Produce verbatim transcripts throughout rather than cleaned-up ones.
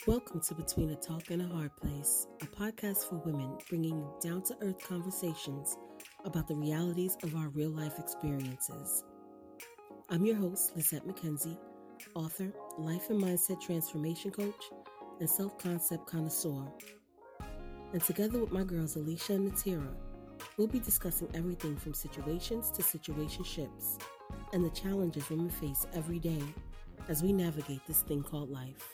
Welcome to Between a Talk and a Hard Place, a podcast for women bringing you down to earth conversations about the realities of our real life experiences. I'm your host, Lisette McKenzie, author, life and mindset transformation coach, and self concept connoisseur. And together with my girls, Alicia and Natira, we'll be discussing everything from situations to situationships and the challenges women face every day as we navigate this thing called life.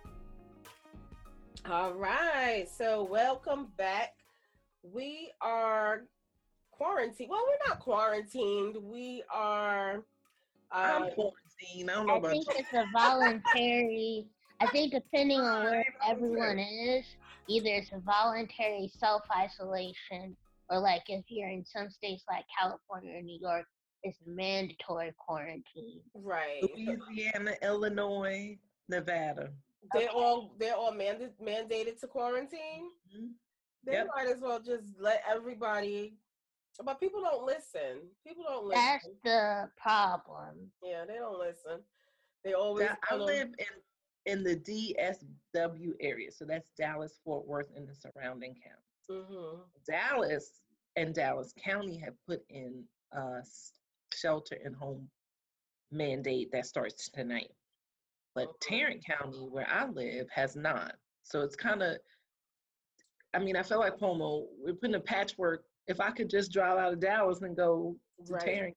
All right, so welcome back. We are quarantined. Well, we're not quarantined. We are. I'm Uh, quarantined. I don't know I about think you. it's a voluntary. I think depending on where everyone is, either it's a voluntary self-isolation or like if you're in some states like California or New York, it's mandatory quarantine. right. Louisiana, Illinois, Nevada. They Okay. all they're all manda- mandated to quarantine. Mhm. They Yep. might as well just let everybody. But people don't listen. People don't listen. That's the problem. Yeah, they don't listen. They always. Da- I gonna- live in in the D S W area, so that's Dallas, Fort Worth, and the surrounding counties. Mhm. Dallas and Dallas County have put in a s- shelter and home mandate that starts tonight. But Mhm. Tarrant County, where I live, has not. So it's kind of, I mean, I feel like Pomo, we're putting a patchwork. If I could just drive out of Dallas and go to Right. Tarrant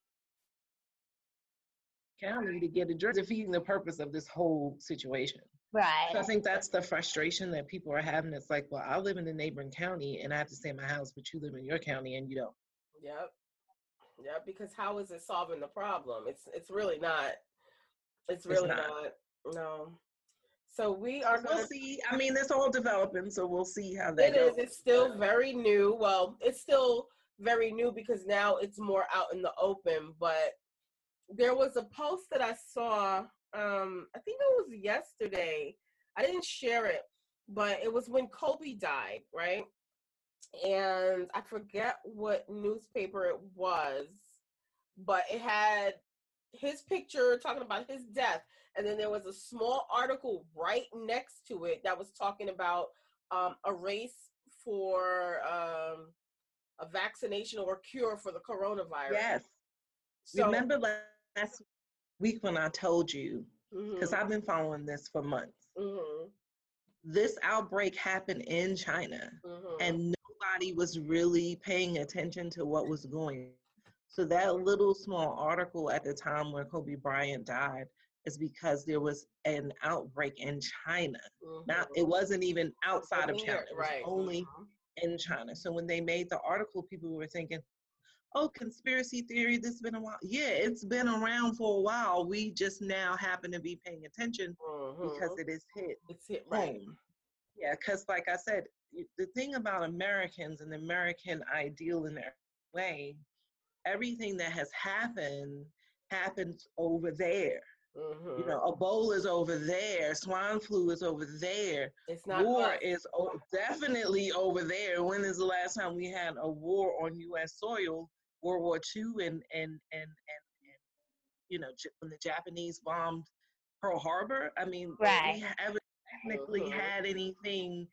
County to get a drink, defeating the purpose of this whole situation. Right. So I think that's the frustration that people are having. It's like, well, I live in the neighboring county and I have to stay in my house, but you live in your county and you don't. Yep. Yep. Because how is it solving the problem? It's it's really not. It's really not. not. No. So we are We'll going to see. I mean, it's all developing, so we'll see how that It goes. is. It's still very new. Well, it's still very new because now it's more out in the open. But there was a post that I saw. Um, I think it was yesterday. I didn't share it, but it was when Kobe died, right? And I forget what newspaper it was, but it had his picture talking about his death, and then there was a small article right next to it that was talking about um, a race for um, a vaccination or cure for the coronavirus. Yes. So, Remember last week when I told you, because mhm, I've been following this for months, mhm, this outbreak happened in China mhm. and nobody was really paying attention to what was going on. So that little small article at the time where Kobe Bryant died is because there was an outbreak in China. Mhm. Not, it wasn't even outside of Wasn't China. here, It was right. only Mhm. in China. So when they made the article, people were thinking, oh, conspiracy theory, this has been a while. Yeah, it's been around for a while. We just now happen to be paying attention because Mhm. it is hit It's hit right. home. Yeah, because like I said, y- the thing about Americans and the American ideal in their way, everything that has happened happens over there. Mhm. You know, Ebola is over there, swine flu is over there, It's not war us. is o- definitely over there. When is the last time we had a war on U S soil? World War Two and and and and, and you know, J- when the Japanese bombed Pearl Harbor. I mean, Right. we haven't technically Mhm. had anything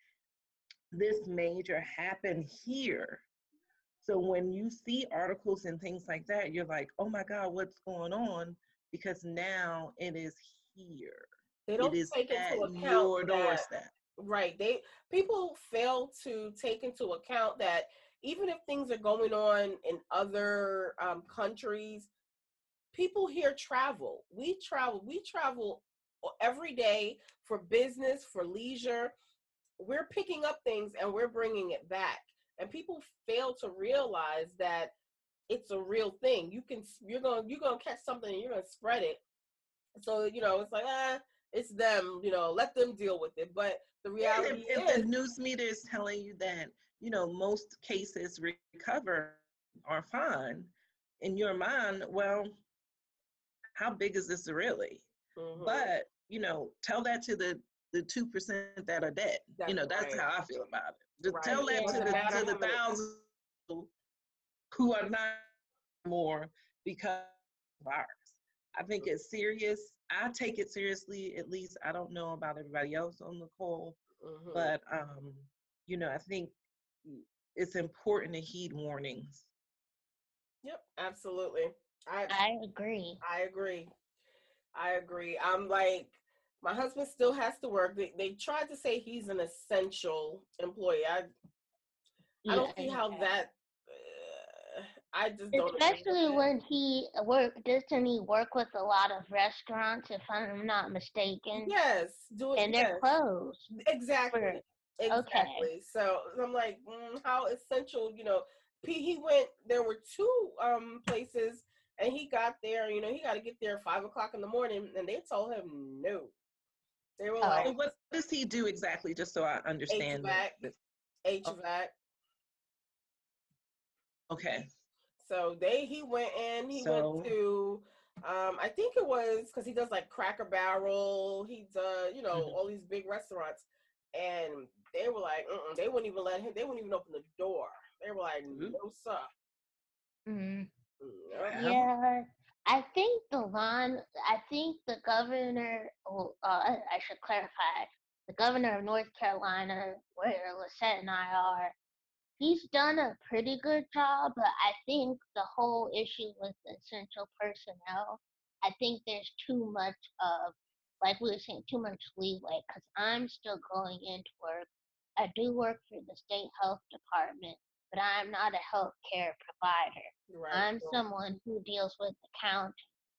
this major happen here. So when you see articles and things like that, you're like, oh my God, what's going on? Because now it is here. They It don't is take at into account your that doorstep. right. They people fail to take into account that even if things are going on in other um, countries, people here travel. We travel. We travel every day for business, for leisure. We're picking up things and we're bringing it back. And people fail to realize that it's a real thing. You can you're going you're going to catch something and you're going to spread it. So, you know, it's like, ah, it's them, you know, let them deal with it. But the And reality if, if is the news meter is telling you that, you know, most cases recover are fine, in your mind, well, how big is this really? mhm, But, you know, tell that to the the two percent that are dead. that's You know, that's right. how I feel about it. To Right. tell It that to doesn't the matter to the how many. thousands who are not more because of virus. I think it's serious. I take it seriously. At least I don't know about everybody else on the call, Mm-hmm. but um, you know, I think it's important to heed warnings. Yep, absolutely. I I agree. I agree. I agree. I'm like, my husband still has to work. They, they tried to say he's an essential employee. I I don't see Yeah, how that. Uh, I just don't agree with especially it. when he work. Doesn't he work with a lot of restaurants, if I'm not mistaken? Yes, do it. And they're Yes, closed. exactly, For, okay. exactly. So I'm like, mm, how essential? You know, P, he went. There were two um places, and he got there. You know, he got to get there at five o'clock in the morning, and they told him no. They were Oh. like, So what does he do exactly, just so I understand? HVAC, this? HVAC. Okay. So they he went in. He So- went to. Um, I think it was because he does like Cracker Barrel. He does, you know, Mhm. all these big restaurants, and they were like, uh-uh, they wouldn't even let him. They wouldn't even open the door. They were like, Mhm. no sir. Mm. Nope. Wow. Yeah, I think the line. I think the governor. Oh, uh, I I should clarify. The governor of North Carolina, where Lisette and I are, he's done a pretty good job. But I think the whole issue with essential personnel, I think there's too much of, like we were saying, too much leeway. Because I'm still going into work. I do work for the state health department, but I'm not a healthcare provider. Right. I'm So, someone who deals with accounting.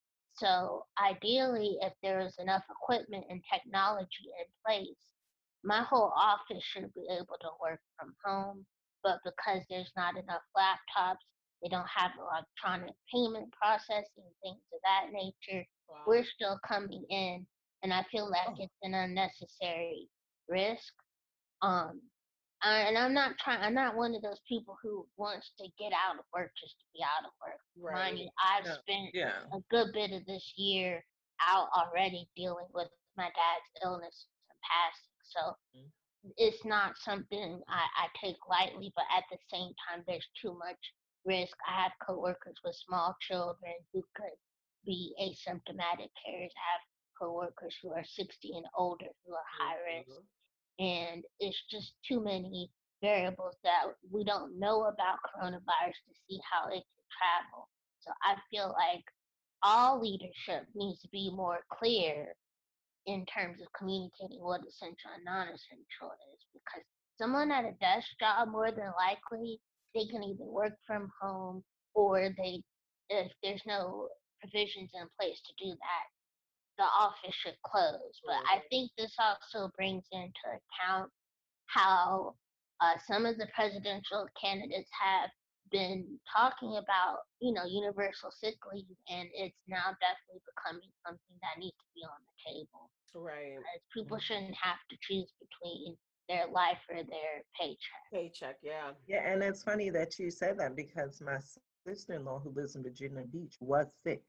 So ideally, if there is enough equipment and technology in place, my whole office should be able to work from home. But because there's not enough laptops, they don't have electronic payment processing, things of that nature, wow. we're still coming in. And I feel like Oh. it's an unnecessary risk. Um, I, and I'm not trying. I'm not one of those people who wants to get out of work just to be out of work. Mind Right. you, I've No, spent yeah. a good bit of this year out already dealing with my dad's illness and passing. So Mhm. it's not something I, I take lightly, but at the same time, there's too much risk. I have coworkers with small children who could be asymptomatic carriers. I have coworkers who are sixty and older who are high risk, Mhm. and it's just too many variables that we don't know about coronavirus to see how it can travel. So I feel like all leadership needs to be more clear in terms of communicating what essential and non-essential is, because someone at a desk job, more than likely they can either work from home, or they, if there's no provisions in place to do that, the office should close. But I think this also brings into account how uh, some of the presidential candidates have been talking about, you know, universal sick leave, and it's now definitely becoming something that needs to be on the table. Right. Because people shouldn't have to choose between their life or their paycheck. Paycheck. Yeah. Yeah, and it's funny that you said that because my sister-in-law who lives in Virginia Beach was sick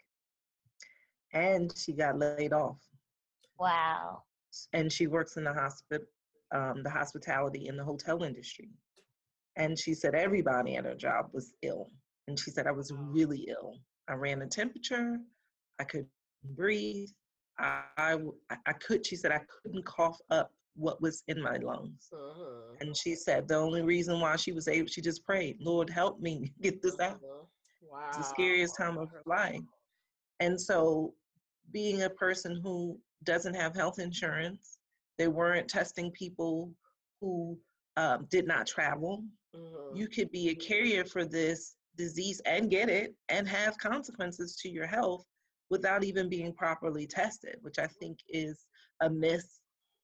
and she got laid off. Wow. And she works in the hospital, um, the hospitality in the hotel industry. And she said everybody at her job was ill. And she said, I was really ill. I ran a temperature. I couldn't breathe. I, I, I could, she said, I couldn't cough up what was in my lungs. Uh-huh. And she said the only reason why she was able, she just prayed, Lord, help me get this out. Uh-huh. Wow. It's the scariest time of her life. And so being a person who doesn't have health insurance, they weren't testing people who um, did not travel. Uh-huh. You could be a carrier for this disease and get it and have consequences to your health without even being properly tested, which I think is a miss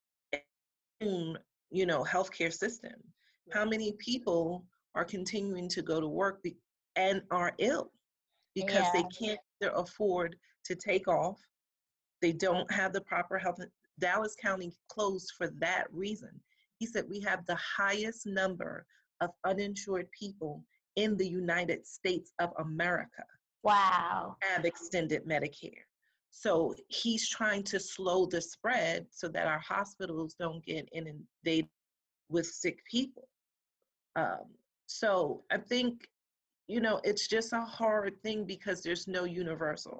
in, you know, healthcare system. How many people are continuing to go to work be- and are ill because Yeah. they can't either afford to take off, they don't have the proper health. Dallas County closed for that reason. He said we have the highest number of uninsured people in the United States of America Wow. have extended Medicare. So he's trying to slow the spread so that our hospitals don't get inundated with sick people. Um, so I think, you know, it's just a hard thing because there's no universal.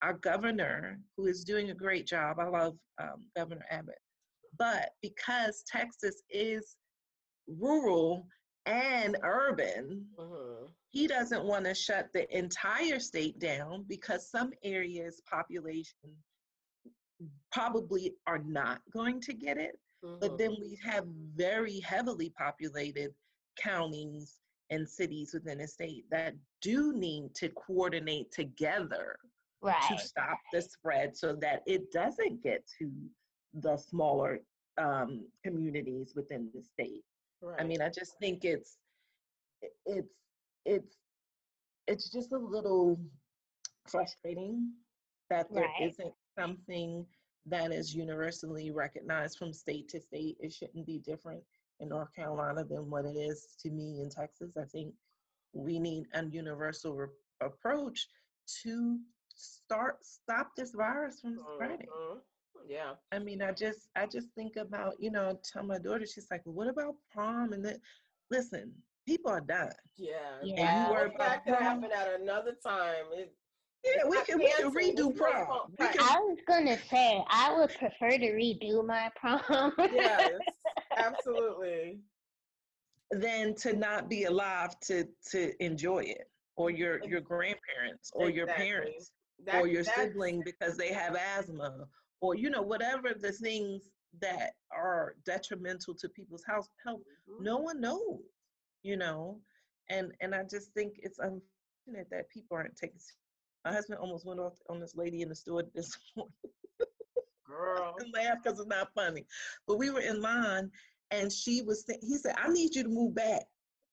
our governor, who is doing a great job, I love um, Governor Abbott, but because Texas is rural and urban, Mm-hmm. he doesn't want to shut the entire state down because some areas population probably are not going to get it. Mm-hmm. But then we have very heavily populated counties and cities within the state that do need to coordinate together Right. to stop the spread so that it doesn't get to the smaller um, communities within the state. Right. I mean, I just think it's it's it's it's just a little frustrating that there Right. isn't something that is universally recognized from state to state. It shouldn't be different in North Carolina than what it is to me in Texas. I think we need a universal re- approach to start stop this virus from spreading. Mm-hmm. Yeah. I mean, I just I just think about, you know, tell my daughter, she's like, well, what about prom? And then listen, people are dying. Yeah. Yeah. And you worry That, about that could prom? happen at another time. It, Yeah, we not can we can canceled, redo it's prom. postponed. We Right. can, I was gonna say I would prefer to redo my prom. Yes, absolutely. than to not be alive to to enjoy it, or your your grandparents, or your Exactly. parents, That, or your that's, sibling because they have asthma, or you know whatever the things that are detrimental to people's house health. Mhm. No one knows, you know, and and I just think it's unfortunate that people aren't taking. My husband almost went off on this lady in the store this morning. Girl. And laugh because it's not funny, but we were in line and she was saying, he said, I need you to move back.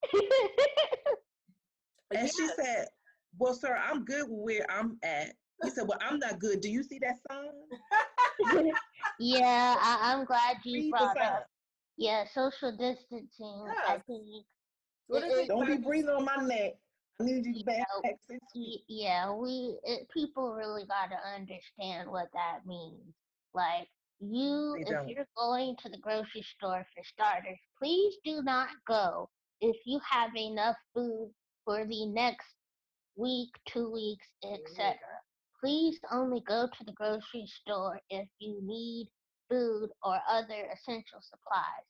And Yes. she said, well, sir, I'm good where I'm at. He said, well, I'm not good. Do you see that sign? Yeah, I, I'm glad you Read the brought sign. up. Yeah, social distancing. I Yes. think. What is it- it? Don't be Like, breathing on my neck. I need you to back Yeah. back six feet. y- Yeah, we it, people really got to understand what that means. Like you, They if don't. you're going to the grocery store for starters, please do not go if you have enough food for the next week, two weeks, et cetera. Please only go to the grocery store if you need food or other essential supplies.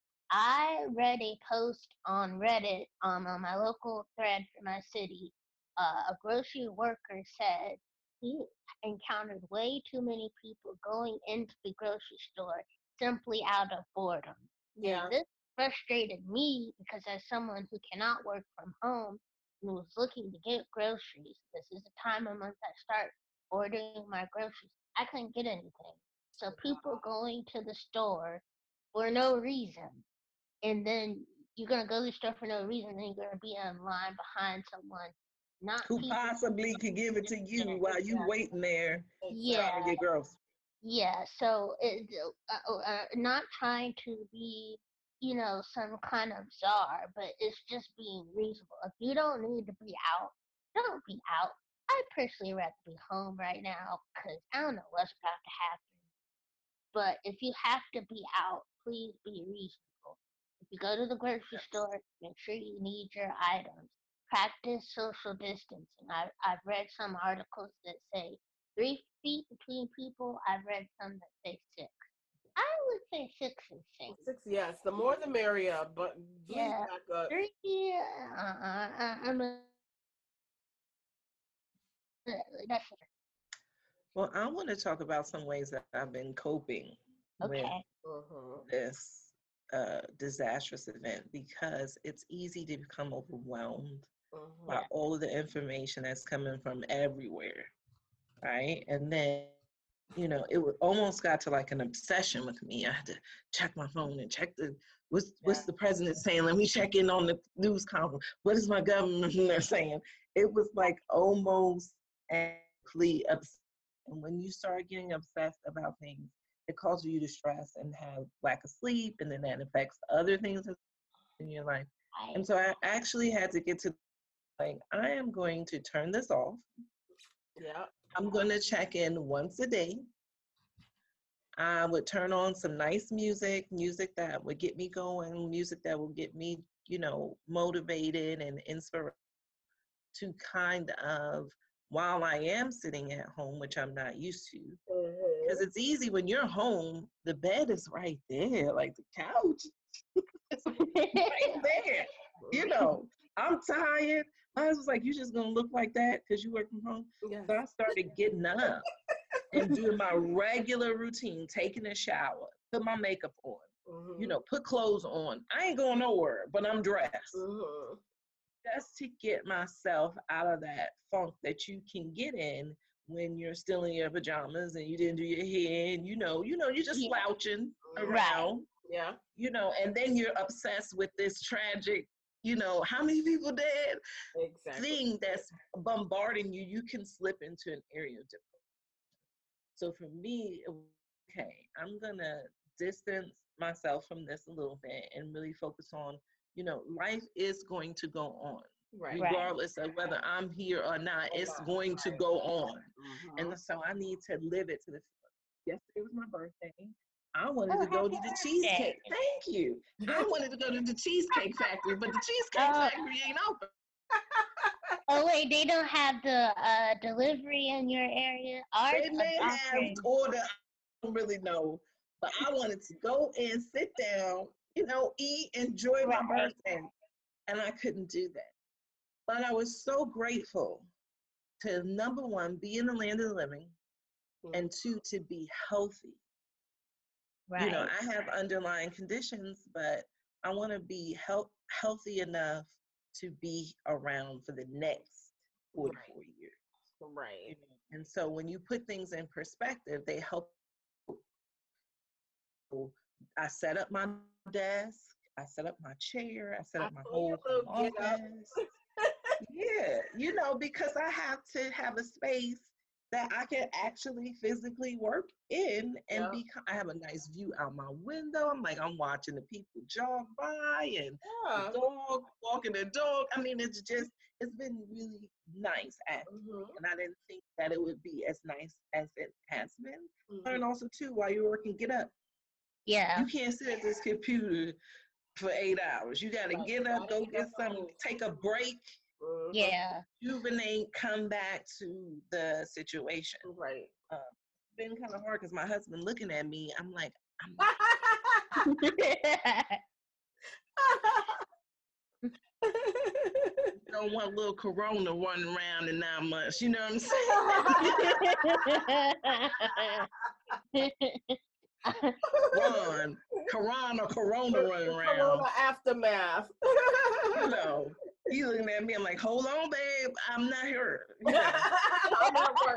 I read a post on Reddit um, on my local thread for my city. Uh, a grocery worker said he encountered way too many people going into the grocery store simply out of boredom. yeah. And this frustrated me because, as someone who cannot work from home and was looking to get groceries, this is the time of month I start ordering my groceries. I couldn't get anything. So people going to the store for no reason, and then you're gonna go to the store for no reason, and you're gonna be in line behind someone, not Who people. possibly could give it to you while you waiting there Yeah, trying to get groceries? yeah. So it, uh, uh, not trying to be, you know, some kind of czar, but it's just being reasonable. If you don't need to be out, don't be out. I personally rather be home right now because I don't know what's about to happen. But if you have to be out, please be reasonable. If you go to the grocery store, make sure you need your items. Practice social distancing. I, I've read some articles that say three feet between people. I've read some that say six. I would say six is safe. Six, yes. The more the merrier, but please Yeah. back up. Three, uh, uh, uh, I'm a, that's Well, I want to talk about some ways that I've been coping with okay. Mhm. this uh, disastrous event, because it's easy to become overwhelmed Mhm. by all of the information that's coming from everywhere, right? And then, you know, it would almost got to like an obsession with me. I had to check my phone and check the what's what's Yeah. the president saying. Let me check in on the news conference. What is my government saying? It was like almost a complete obsession. And when you start getting obsessed about things, it causes you to stress and have lack of sleep, and then that affects other things in your life. I, And so I actually had to get to like, I am going to turn this off. Yeah. I'm going to check in once a day. I would turn on some nice music, music that would get me going, music that will get me, you know, motivated and inspired to kind of while I am sitting at home, which I'm not used to. Mhm. Because it's easy when you're home, the bed is right there, like the couch is right there. You know, I'm tired. I was like, you just gonna look like that because you work from home? Yes. So I started getting up and doing my regular routine, taking a shower, put my makeup on, Mhm. you know, put clothes on. I ain't going nowhere, but I'm dressed. Mhm. Just to get myself out of that funk that you can get in when you're still in your pajamas and you didn't do your hair and you know, you know, you're just Yeah. slouching Right. around, Yeah. you know, and then you're obsessed with this tragic, you know, how many people dead Exactly. thing that's bombarding you. You can slip into an area of difficulty. So for me, okay, I'm gonna distance myself from this a little bit and really focus on, you know, life is going to go on. Right. Regardless of whether I'm here or not, Or it's not, going to right. go on. Mhm. And so I need to live it to the fullest. Yesterday was my birthday. I wanted Oh, to go happy to the birthday. cheesecake. Thank you. I wanted to go to the Cheesecake Factory, but the Cheesecake Oh. Factory ain't open. Oh wait, they don't have the uh, delivery in your area. Ours They may is have offering. order, I don't really know. But I wanted to go and sit down, you know, eat, enjoy my Right. birthday. And I couldn't do that. But I was so grateful to, number one, be in the land of the living, and two, to be healthy. Right. You know, I have underlying conditions, but I want to be health, healthy enough to be around for the next forty-four Right. years. Right. You know? And so when you put things in perspective, they help. I set up my desk, I set up my chair, I set I up my saw whole your little get up. office. Yeah, you know, because I have to have a space that I can actually physically work in and Yeah. be. I have a nice view out my window. I'm like, I'm watching the people jog by and Yeah. the dog walking the dog. I mean, it's just, it's been really nice actually. Mhm. And I didn't think that it would be as nice as it has been. Mhm. And also too, while you're working, get up. Yeah. You can't sit at this computer for eight hours. You got to Right. get up, Gotta go get get up and some, move. take a break, Mhm. Yeah. rejuvenate, come back to the situation. Right. Uh, it's been kind of hard because my husband looking at me, I'm like, I'm don't want little corona running around in nine months. You know what I'm saying? Run, corona, corona running around. Corona aftermath. You know, he's looking at me. I'm like, hold on, babe. I'm not here. You know. I'm at work.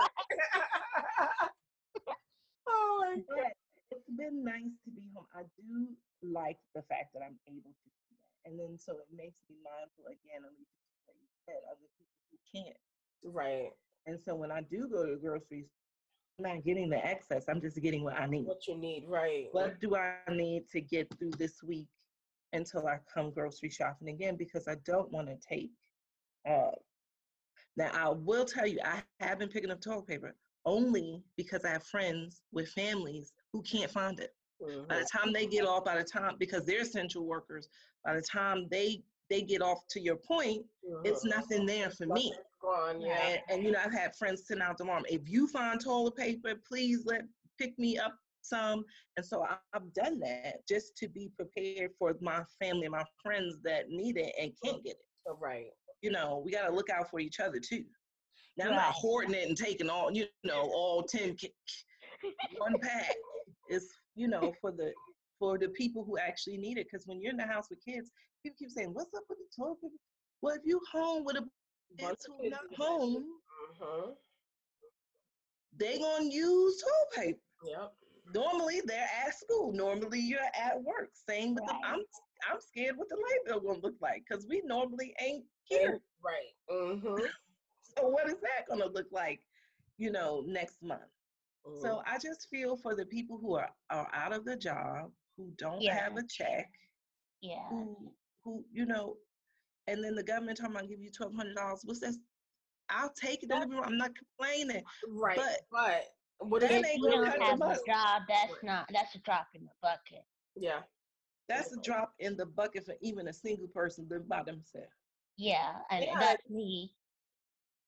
Oh my God. But it's been nice to be home. I do like the fact that I'm able to do that. And then so it makes me mindful again, at least like you said, other people who can't. Right. And so when I do go to the groceries, I'm not getting the excess. I'm just getting what I need. What you need, right. What do I need to get through this week until I come grocery shopping again? Because I don't want to take. Uh, now, I will tell you, I have been picking up toilet paper only because I have friends with families who can't find it. Mhm. By the time they get off, by the time, because they're essential workers, by the time they they get off, to your point, it's Mhm. nothing there for me. Nothing's gone, yeah. And, and you know, I've had friends send out the alarm. If you find toilet paper, please let pick me up some. And so I, I've done that just to be prepared for my family, my friends that need it and can't get it. Oh, right. You know, we got to look out for each other too. Now, I'm Right. not hoarding it and taking all, you know, all ten, one pack. Is, you know, for the for the people who actually need it. Because when you're in the house with kids, people keep saying, "What's up with the toilet paper?" Well, if you home with a Bunch kids of who kids not in the home, Mhm. they gonna use toilet paper. Yep. Normally they're at school. Normally you're at work. Same with Right. the. I'm I'm scared what the light bill gonna look like because we normally ain't here. And- right. Mhm. So what is that gonna look like, you know, next month? Mhm. So I just feel for the people who are, are out of the job, who don't Yeah. have a check, Yeah. who who you know, and then the government talking about give you twelve hundred dollars. What's that? I'll take it. Don't get me wrong, I'm not complaining, Right. but But what is that If ain't you gonna don't cut the have a mustard. job, that's not that's a drop in the bucket. Yeah. That's a drop in the bucket for even a single person living by themselves. Yeah, and Yeah. that's me.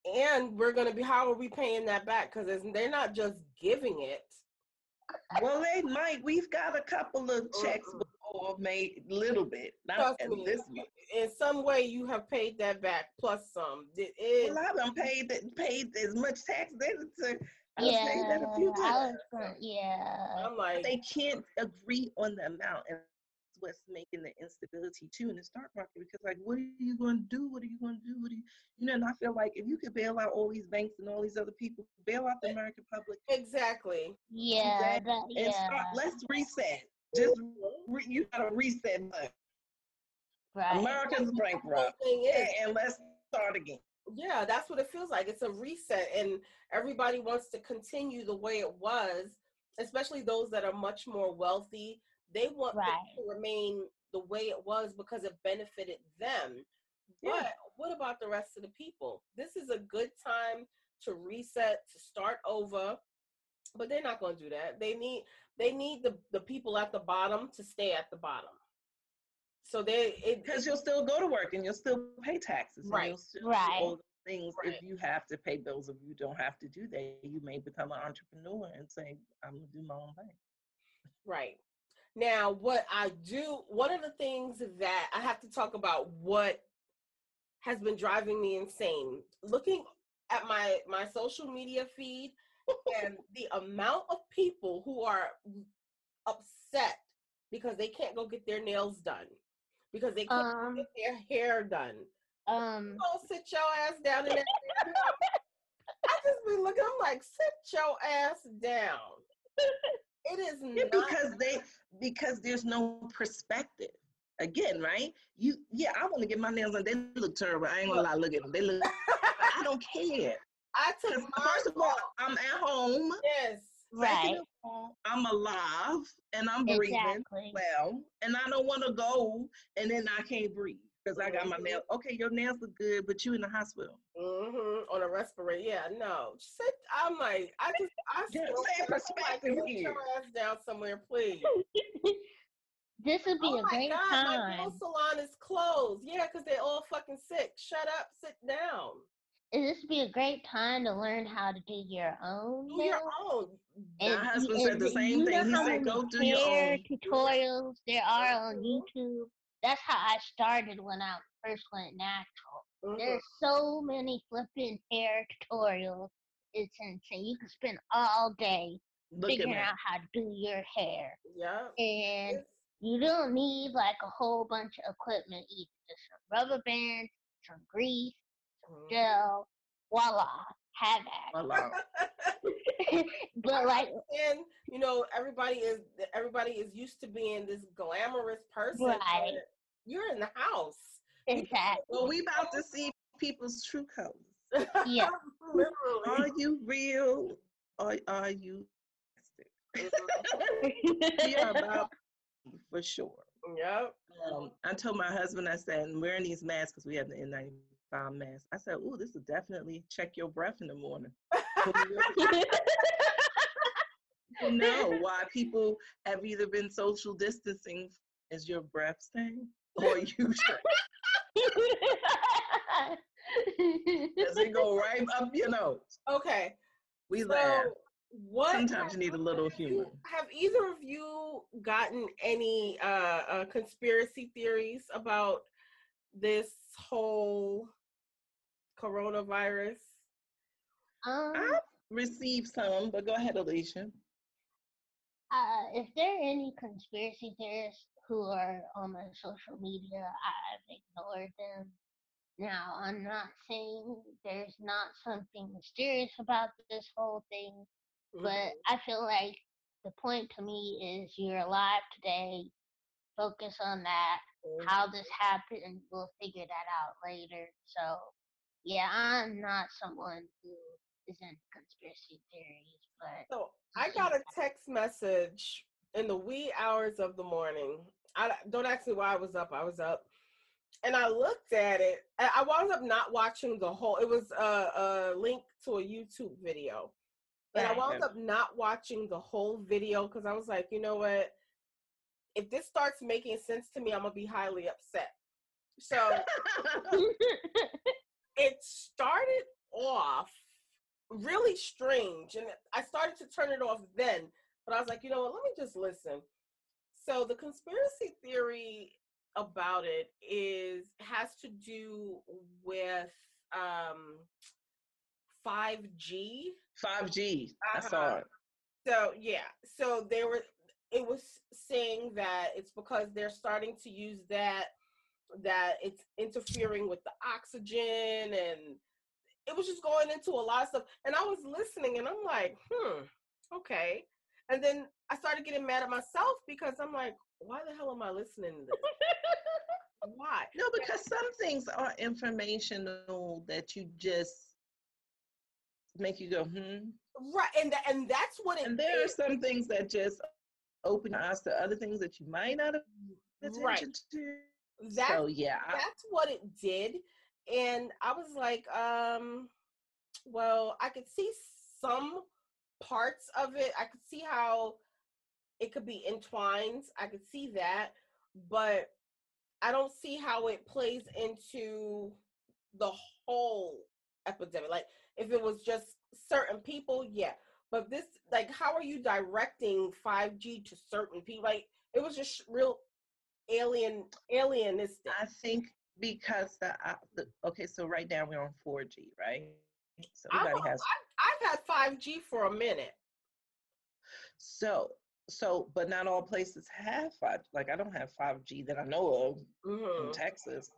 And we're going to be, how are we paying that back? Because they're not just giving it. Well, they might. We've got a couple of checks Mm-mm. before, made little bit, not Trust at me, this much. in some way you have paid that back plus some. It, it, Well, I done paid that, paid as much tax as it. I've Yeah, paid that a few I times. was gonna, yeah. I'm like, They can't agree on the amount, and that's what's making the instability too in the stock market. Because, like, what are you going to do? What are you going to do? What do you, you know? And I feel like if you could bail out all these banks and all these other people, bail out the American public, exactly. Yeah, that, and yeah, start. Let's reset. Just re, you got to reset button. right. America's The bankrupt, whole thing is, and, and let's start again. yeah, that's what it feels like. It's a reset, and everybody wants to continue the way it was, especially those that are much more wealthy. They want Right. things to remain the way it was because it benefited them. But Yeah. what about the rest of the people? This is a good time to reset, to start over. But they're not going to do that. They need they need the, the people at the bottom to stay at the bottom. So they it, Because you'll still go to work and you'll still pay taxes. And Right. you'll still Right. do all the things. Right. If you have to pay bills, if you don't have to do that, you may become an entrepreneur and say, I'm going to do my own thing. Right. Now, what I do, one of the things that I have to talk about what has been driving me insane, looking at my, my social media feed and the amount of people who are upset because they can't go get their nails done, because they can't Um, get their hair done. um, Go sit your ass down in that. I just be looking, I'm like, sit your ass down. It is Yeah, not. because they because there's no perspective. Again, right? You yeah, I want to get my nails done. They look terrible. I ain't gonna lie, look at them. They look I don't care. I took 'Cause mine first of all, off. I'm at home. Yes. right. Second of all, I'm alive and I'm breathing Exactly. well. And I don't want to go and then I can't breathe because I got my nails. Okay, your nails look good, but you in the hospital. Mm-hmm. On a respirator. Yeah, no. Sit. I'm like, I just, I Yeah, still same I'm like, perspective sit here. your ass down somewhere, please. This would be Oh a my great God, my time. nail salon is closed. Yeah, because they're all fucking sick. Shut up, sit down. This would be a great time to learn how to do your own Do your nails. own. My And, husband said and the same you thing. know He how said, many go do your hair own. tutorials there are on Mhm. YouTube. That's how I started when I first went natural. Mhm. There's so many flipping hair tutorials. It's insane. You can spend all day Look at figuring that. out how to do your hair. Yeah. And It's- you don't need like a whole bunch of equipment either. Just some rubber bands, some grease, some Mhm. gel, voila, have at Voila. it. But like, and you know, everybody is everybody is used to being this glamorous person. Right. but You're in the house. exactly. Well, we about to see people's true colors. Yeah. Literally. Are you real or are you we are about for sure. Yep. Um, I told my husband, I said, I'm wearing these masks because we have the N ninety-five mask. I said, oh, this will definitely check your breath in the morning. You know why people have either been social distancing, is your breath staying, or you does it go right up your nose? Okay. We So laugh. what Sometimes you need a little humor. have either of you gotten any uh, uh conspiracy theories about this whole coronavirus? um, I've received some, but go ahead, Alicia. uh, if there are any conspiracy theorists who are on my social media, I've ignored them. Now, I'm not saying there's not something mysterious about this whole thing, but I feel like the point to me is you're alive today. Focus on that. Mhm. How this happened, we'll figure that out later. So, yeah, I'm not someone who is in conspiracy theories, but So I got a text message in the wee hours of the morning. I don't ask me why I was up. I was up, and I looked at it. I I wound up not watching the whole. It was a, a link to a YouTube video, and I Right. wound up not watching the whole video because I was like, you know what? If this starts making sense to me, I'm gonna be highly upset. So it started off, really strange. And I started to turn it off then, but I was like, you know what, let me just listen. So the conspiracy theory about it is has to do with um five G. five G. I Uh-huh. saw it. So yeah, so they were. It was saying that it's because they're starting to use that that it's interfering with the oxygen, and it was just going into a lot of stuff. And I was listening, and I'm like, hmm, okay. And then I started getting mad at myself because I'm like, why the hell am I listening to this? Why? No, because some things are informational that you just make you go, hmm. Right, and th- and that's what it And there is. are some things that just open your eyes to other things that you might not have paid Right. attention to. That's, So yeah, I- that's what it did. And I was like, um, well, I could see some parts of it. I could see how it could be entwined. I could see that, but I don't see how it plays into the whole epidemic. Like if it was just certain people, yeah. But this, like, how are you directing five G to certain people? Like it was just real alien, alienistic. I think because the, uh, the okay, so right now we're on four G, right? So I'm everybody a, has. I, I've had five G for a minute. So so, but not all places have five. Like I don't have five G that I know of Mm-hmm. in Texas,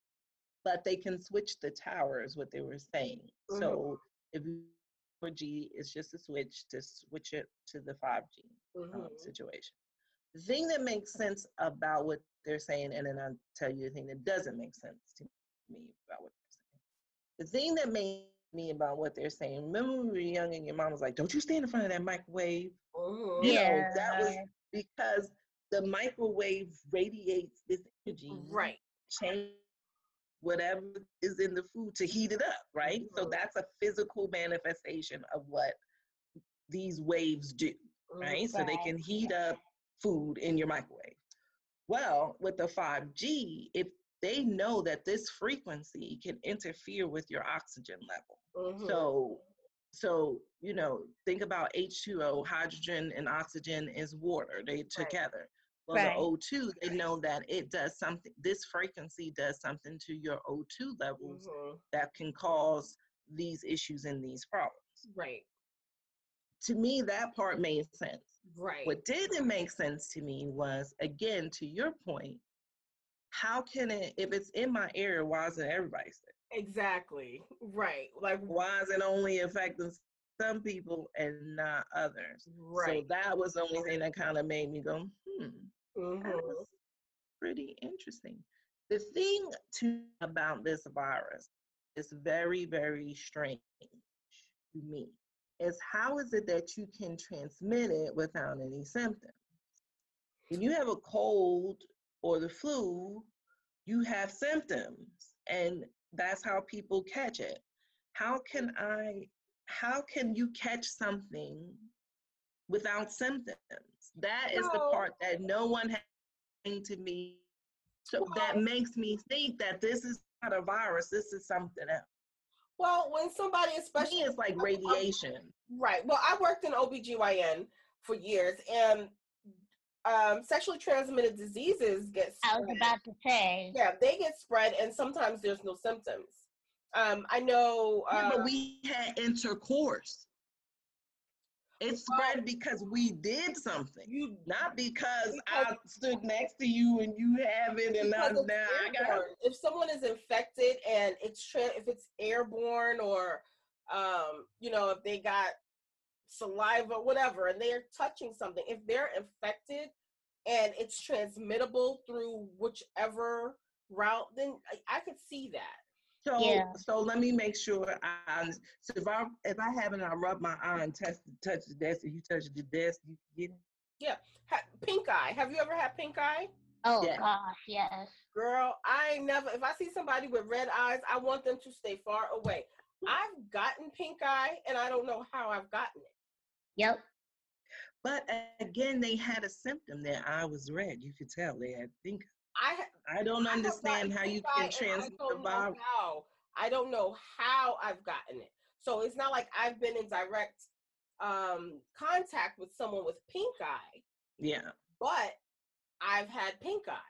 but they can switch the towers. What they were saying. Mhm. So if you four G, it's just a switch to switch it to the five G um, Mhm. situation. The thing that makes sense about what they're saying, and then I'll tell you the thing that doesn't make sense to me about what they're saying. The thing that made me about what they're saying, remember when we were young and your mom was like, don't you stand in front of that microwave? Mhm. You Yeah. know, that was because the microwave radiates this energy, Right. change whatever is in the food to heat it up, right? So Mhm. that's a physical manifestation of what these waves do, right? So they Right. can heat up food in your microwave. Well, with the five G, if they know that this frequency can interfere with your oxygen level. Mhm. So so you know, think about H two O, hydrogen and oxygen is water. They together. Well, the Right. O two, they know that it does something, this frequency does something to your O two levels Mhm. that can cause these issues and these problems. Right. To me, that part made sense. Right. What didn't make sense to me was, again, to your point, how can it, if it's in my area, why isn't everybody sick? Exactly. Right. Like Why is it only affecting some people and not others? right. So that was the only thing that kind of made me go, hmm, that Mhm. was pretty interesting. The thing too about this virus is very, very strange to me is how is it that you can transmit it without any symptoms? When you have a cold or the flu, you have symptoms, and that's how people catch it. How can I, how can you catch something without symptoms? That is the So- part that no one has explained to me. So Well- that makes me think that this is not a virus, this is something else. Well, when somebody, To especially me, it's like radiation. right. Well, I worked in O B G Y N for years, and um, sexually transmitted diseases get I was spread. about to say. Yeah, they get spread, and sometimes there's no symptoms. Um, I know. Yeah, Uh, but we had intercourse. It spread because we did something, you not because, Because- I stood next to you and you have it and because I'm it's now I got airborne. If someone is infected and it's tra- if it's airborne, or um, you know, if they got saliva, whatever, and they're touching something, if they're infected and it's transmittable through whichever route, then I, I could see that. So, Yeah. so let me make sure I, so if I, if I have it and I rub my eye and touch, touch the desk and you touch the desk, you can get it? Yeah, ha- pink eye. Have you ever had pink eye? Oh Yeah. gosh, yes. Girl, I ain't never, if I see somebody with red eyes, I want them to stay far away. I've gotten pink eye, and I don't know how I've gotten it. Yep. But again, they had a symptom. Their eye was red. You could tell they had pink. I ha- I don't I have understand gotten how you pink eye, can and I transmit the don't know virus. how. I don't know how I've gotten it. So it's not like I've been in direct um, contact with someone with pink eye. Yeah. But I've had pink eye.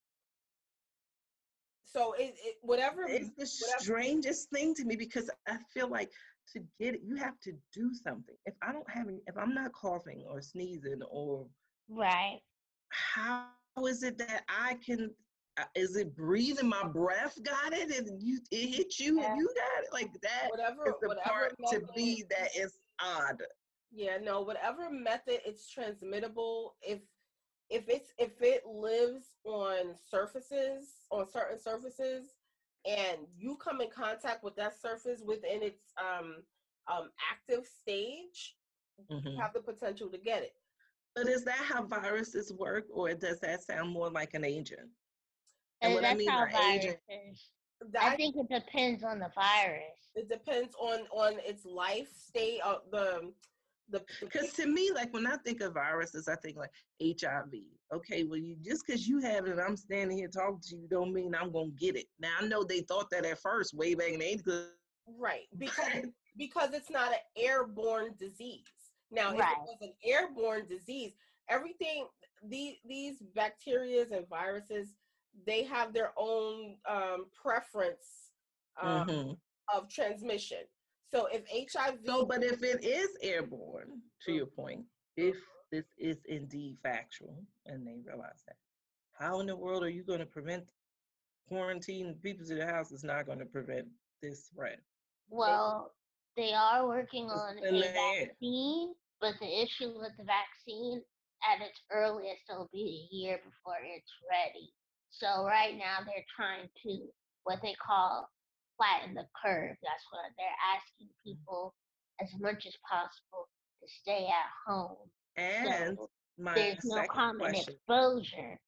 So it, it whatever. It's the whatever, strangest thing to me because I feel like to get it, you have to do something. If I don't have any, if I'm not coughing or sneezing or Right. how is it that I can? Uh, is it breathing? My breath got it, and you it hit you, Yeah. and you got it. Like that whatever, is the whatever part method, to me that is odd. Yeah, no, whatever method it's transmittable. If if it's if it lives on surfaces, on certain surfaces, and you come in contact with that surface within its um um active stage, Mm-hmm. you have the potential to get it. But is that how viruses work, or does that sound more like an agent? And, And what I that's mean how by viruses. agent, I think it depends on the virus. It depends on on its life state of the the. Because to me, like when I think of viruses, I think like H I V. Okay, well, you just because you have it, and I'm standing here talking to you, don't mean I'm gonna get it. Now I know they thought that at first, way back in the eighties. Right, because because it's not an airborne disease. Now, Right. if it was an airborne disease, everything these these bacterias and viruses, they have their own um, preference um, Mm-hmm. of transmission. So if H I V, So, but if it is airborne, to your point, if this is indeed factual, and they realize that, how in the world are you going to prevent quarantine people to the house? Is not going to prevent this spread. Well, they are working It's on in a the air. vaccine, but the issue with the vaccine, at its earliest, it'll be a year before it's ready. So right now they're trying to what they call flatten the curve. That's what they're asking people as much as possible to stay at home. And So my there's no second common question, exposure.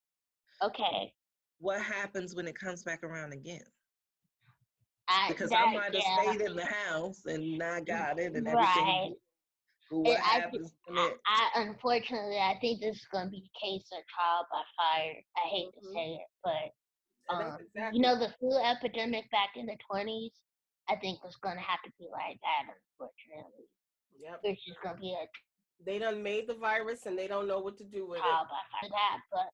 Okay. what happens when it comes back around again? I, Because that, I might have yeah, stayed in the house and not got it and everything. right. But what And I, thi- happens when I, it? I unfortunately I think this is gonna be the case of trial by fire. I hate Mhm. to say it, but and that's um, exactly, you know, the flu epidemic back in the twenties, I think was gonna have to be like that. Unfortunately, yep. there's just gonna be a They done made the virus and they don't know what to do with it. trial by fire for that. But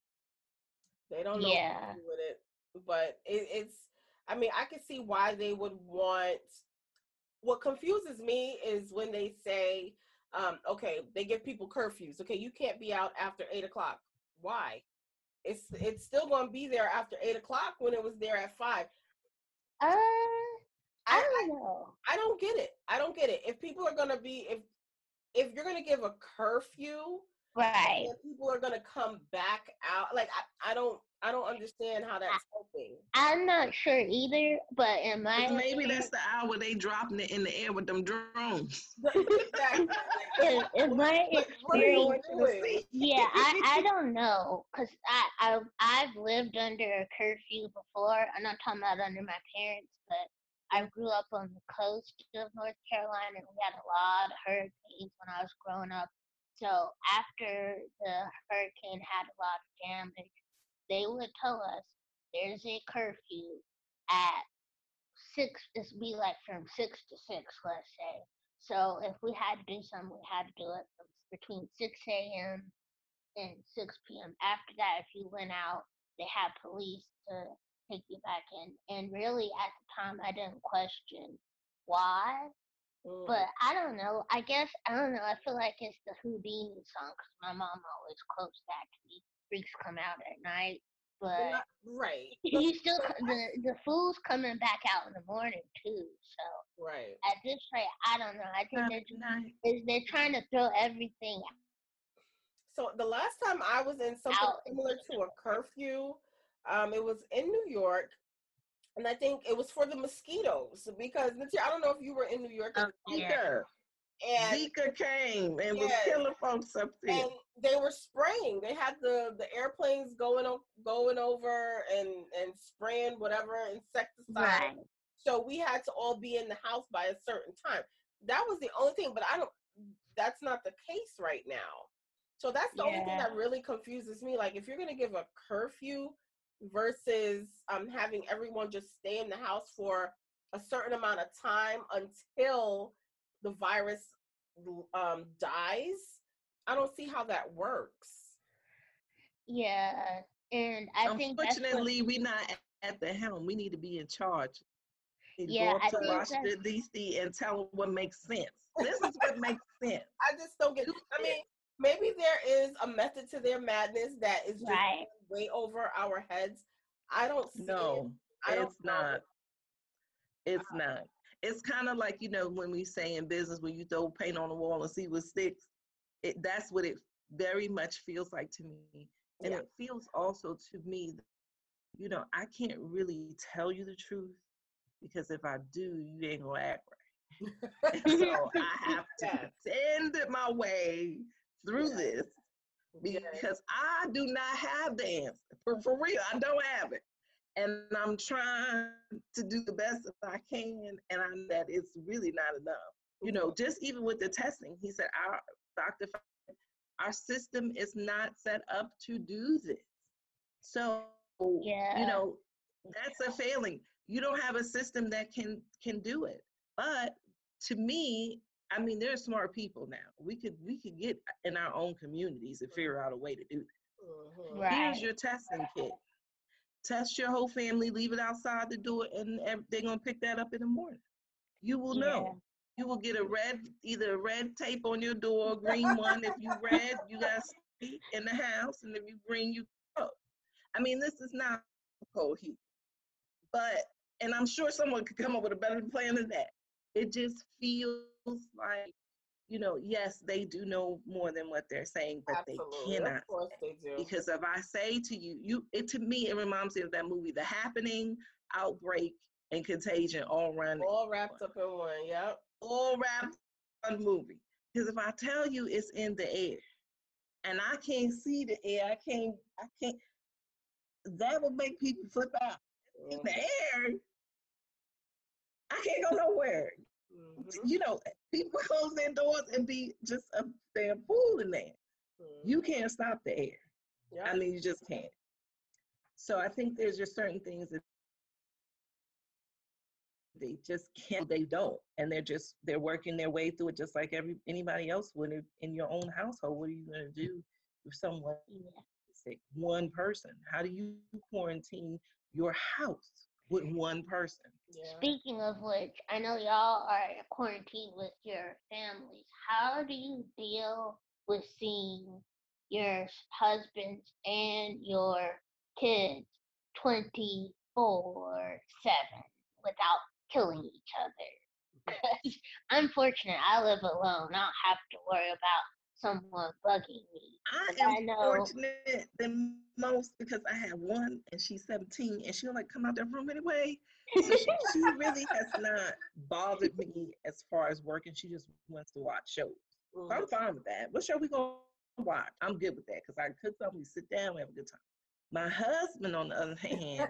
They don't know yeah, what to do with it. But it, it's, I mean, I can see why they would want. What confuses me is when they say, um, okay, they give people curfews. Okay, you can't be out after eight o'clock. Why? It's it's still going to be there after eight o'clock when it was there at five. uh, I I, don't know. I don't get it. I don't get it. If people are going to be, if if you're going to give a curfew, Right. and people are going to come back out, like I, I don't I don't understand how that's helping. I'm not sure either, but in my Maybe that's the hour they dropping it in the air with them drones. Exactly. in, in my What are you experience, doing? yeah, I, I don't know, cause I, I I've lived under a curfew before. I'm not talking about under my parents, but I grew up on the coast of North Carolina, and we had a lot of hurricanes when I was growing up. So after the hurricane had a lot of damage, they would tell us there's a curfew at six. This would be like from six to six, let's say. So if we had to do something, we had to do it from between six a.m. and six p.m. After that, if you went out, they had police to take you back in. And really, at the time, I didn't question why. Mm. But I don't know. I guess, I don't know. I feel like it's the Houdini song because my mom always quotes that to me. Freaks come out at night. But Not- right. you still, the, the fool's coming back out in the morning, too. So Right. at this rate, I don't know. I think they're, Night. is they're trying to throw everything So the last time I was in something out. similar to a curfew, um, it was in New York, and I think it was for the mosquitoes because I don't know if you were in New York, Oh, yeah. Zika. and Zika came and was Yes. killing folks up there. and they were spraying. They had the the airplanes going o- going over and and spraying whatever insecticide. Right. So we had to all be in the house by a certain time. That was the only thing, but I don't. That's not the case right now. So that's the only thing Yeah. that really confuses me. Like, if you're gonna give a curfew, versus um, having everyone just stay in the house for a certain amount of time until the virus um, dies. I don't see how that works. Yeah, and I think that's what, Unfortunately, we're not at the helm. We need to be in charge. We need to yeah, go up I to think that's, Washington, D C and tell them what makes sense. This is what makes sense. I just don't get. Do I it. mean, maybe there is a method to their madness that is just right. way over our heads. I don't see it. No, I don't it's know. not. It's not. It's kind of like, you know, when we say in business, when you throw paint on the wall and see what sticks, it, that's what it very much feels like to me. And Yeah. it feels also to me, you know, I can't really tell you the truth because if I do, you ain't gonna act right. So I have to pretend my way through Yes. this Yes. because I do not have the answer. For, for real, I don't have it. And I'm trying to do the best that I can, and I know that it's really not enough. You know, just even with the testing, he said, our Doctor our system is not set up to do this. So, Yeah. you know, that's a failing. You don't have a system that can can do it. But to me, I mean, there are smart people now. We could we could get in our own communities and figure out a way to do that. Mhm. Right. Here's your testing kit. Test your whole family, leave it outside the door, and ev- they're gonna pick that up in the morning. You will Yeah. know. You will get a red, either a red tape on your door, a green one. If you red, you gotta stay in the house, and if you green, you go. I mean, this is not cold heat, but and I'm sure someone could come up with a better plan than that. It just feels like, you know, yes, they do know more than what they're saying, but Absolutely. they cannot. Of course they do. Because if I say to you, you it to me it reminds me of that movie, The Happening, Outbreak, and Contagion, all run all wrapped up in one. Yep. all wrapped in one movie. Because if I tell you it's in the air, and I can't see the air, I can't, I can't. That would make people flip out. In the air, I can't go nowhere. Mm-hmm. You know, people close their doors and be just a damn fool in there. Mm-hmm. You can't stop the air. Yep. I mean, you just can't. So I think there's just certain things that they just can't, they don't, and they're just they're working their way through it just like every anybody else would in your own household. What are you going to do if someone Yeah. sick? One person. How do you quarantine your house with one person? Yeah. Speaking of which, I know y'all are quarantined with your families. How do you deal with seeing your husbands and your kids twenty-four seven without killing each other? Because I'm fortunate, I live alone. I don't have to worry about someone bugging me. I am I know. fortunate the most because I have one and she's seventeen and she'll like come out that room anyway. So she, she really has not bothered me as far as working. She just wants to watch shows. Mm-hmm. So I'm fine with that. What show we gonna watch? I'm good with that because I cook something, we sit down, we have a good time. My husband, on the other hand,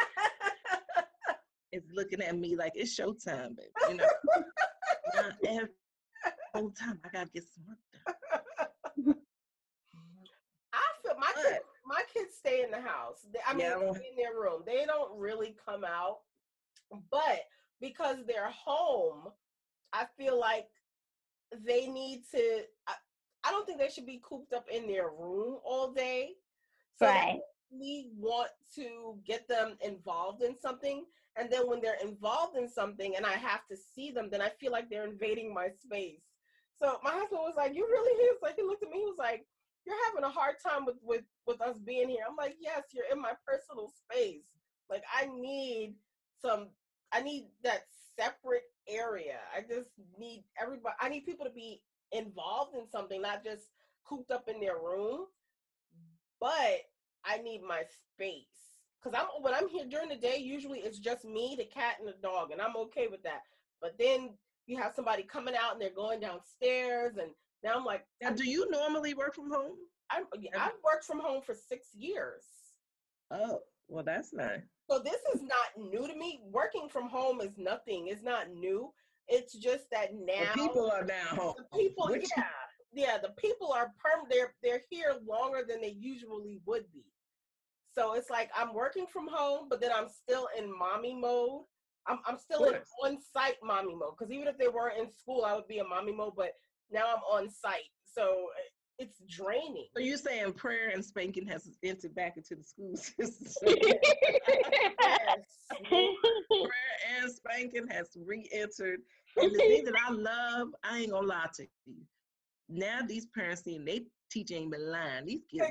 is looking at me like it's showtime, baby. You know, not every whole time I gotta get some work done. I feel my kids, my kids stay in the house. They, I mean, Yeah, I don't- stay in their room. They don't really come out, but because they're home, I feel like they need to. I, I don't think they should be cooped up in their room all day. So Right. we want to get them involved in something, and then when they're involved in something, and I have to see them, then I feel like they're invading my space. So my husband was like, "You really?" He was like, he looked at me. He was like, "You're having a hard time with with with us being here." I'm like, "Yes, you're in my personal space. Like I need some. I need that separate area. I just need everybody. I need people to be involved in something, not just cooped up in their room. But I need my space because I'm when I'm here during the day. Usually it's just me, the cat, and the dog, and I'm okay with that. But then you have somebody coming out and they're going downstairs, and now I'm like, now, do you normally work from home? I'm, I've worked from home for six years. Oh, well, that's nice. So this is not new to me. Working from home is nothing. It's not new. It's just that now The people are now home. the people, Which- yeah, yeah, the people are perm. They're they're here longer than they usually would be. So it's like I'm working from home, but then I'm still in mommy mode. I'm I'm still in on-site mommy mode, because even if they were in school, I would be in mommy mode. But now I'm on site, so it's draining. So you're saying prayer and spanking has entered back into the school system? Yes. Prayer and spanking has re-entered. And the thing that I love, I ain't gonna lie to you. Now these parents seeing they teacher ain't been lying. These kids,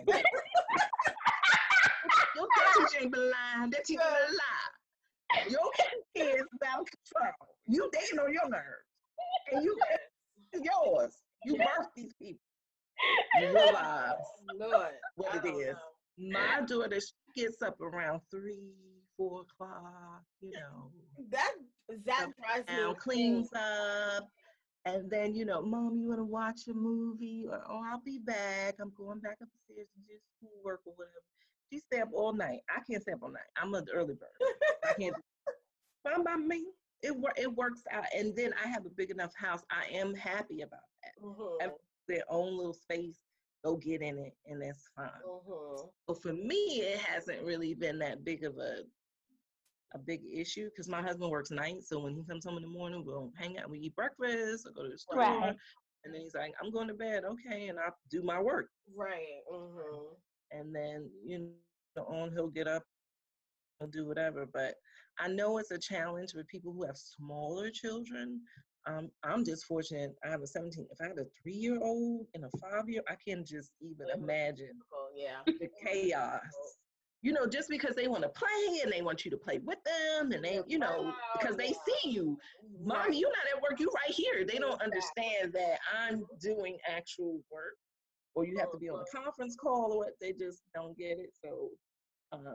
your teacher ain't been lying. That teacher been lying. Your kids out of control. You dating on your nerves, and you it's yours. You birthed these people. You realize Lord, what it is. Know. My daughter, she gets up around three, four o'clock. You know that that drives me. Cleans up. And then, you know, Mom, you want to watch a movie? Or, oh, I'll be back. I'm going back upstairs to do schoolwork or whatever. She stay up all night. I can't stay up all night. I'm an early bird. I can't. Fine by me. It, it works out. And then I have a big enough house. I am happy about that. Mm-hmm. Their own little space, go get in it, and that's fine. Mm-hmm. So for me, it hasn't really been that big of a a big issue, because my husband works nights, so when he comes home in the morning, we'll hang out, we eat breakfast, or go to the store, right. And then he's like, I'm going to bed, okay, and I'll do my work. Right. Mm-hmm. And then, you know, on he'll get up, he'll do whatever, but I know it's a challenge with people who have smaller children. Um, I'm just fortunate, I have a seventeen, if I had a three-year-old and a five-year, I can't just even imagine yeah. the chaos. You know, just because they want to play and they want you to play with them, and they, you know, because they see you, Mommy, you're not at work, you right here. They don't understand that I'm doing actual work, or you have to be on a conference call, or what. They just don't get it. So um,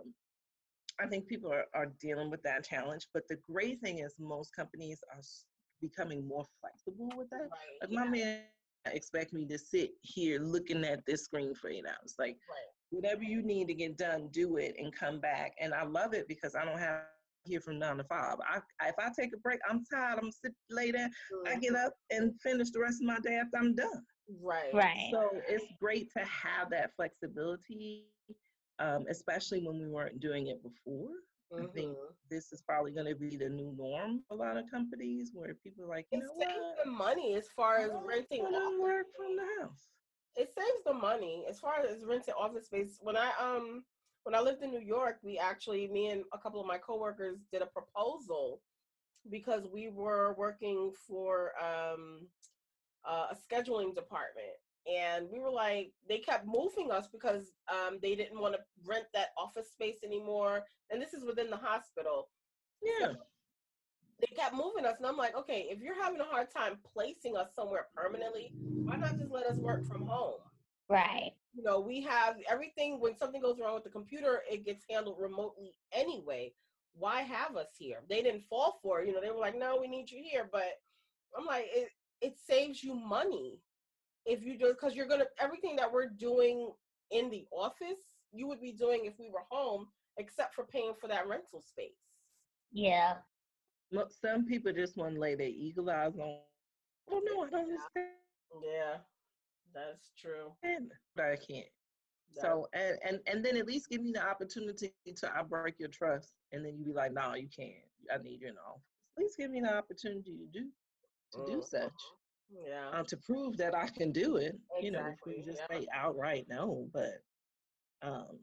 I think people are, are dealing with that challenge. But the great thing is most companies are becoming more flexible with that. Right, like yeah. My man expect me to sit here looking at this screen for eight hours. Like, right. Whatever you need to get done, do it and come back. And I love it because I don't have to hear from nine to five. I, if I take a break, I'm tired, I'm sitting lay there, mm-hmm. I get up and finish the rest of my day after I'm done. Right. Right. So it's great to have that flexibility, um, especially when we weren't doing it before. Mm-hmm. I think this is probably going to be the new norm for a lot of companies, where people are like, you it know saves what? the money as far as I renting office work from the house. It saves the money as far as renting office space. When I um when I lived in New York, we actually, me and a couple of my coworkers did a proposal, because we were working for um uh, a scheduling department, and we were like, they kept moving us because um they didn't want to rent that office space anymore, and this is within the hospital. Yeah. So they kept moving us, and I'm like, okay, if you're having a hard time placing us somewhere permanently, why not just let us work from home? Right. You know, we have everything. When something goes wrong with the computer, it gets handled remotely anyway. Why have us here? They didn't fall for it. You know, they were like, no, we need you here. But I'm like, it, it saves you money if you just, because you're going to, everything that we're doing in the office, you would be doing if we were home, except for paying for that rental space. Yeah. Look, some people just want to lay their eagle eyes on. Oh no, I don't understand. Yeah, that's true. But I can't. That's so and, and and then at least give me the opportunity to I break your trust, and then you be like, no, you can't. I need you in the office. At least give me the opportunity to do to mm-hmm. do such. Yeah. Uh, to prove that I can do it. Exactly. You know, if we just yeah. say outright no, but um,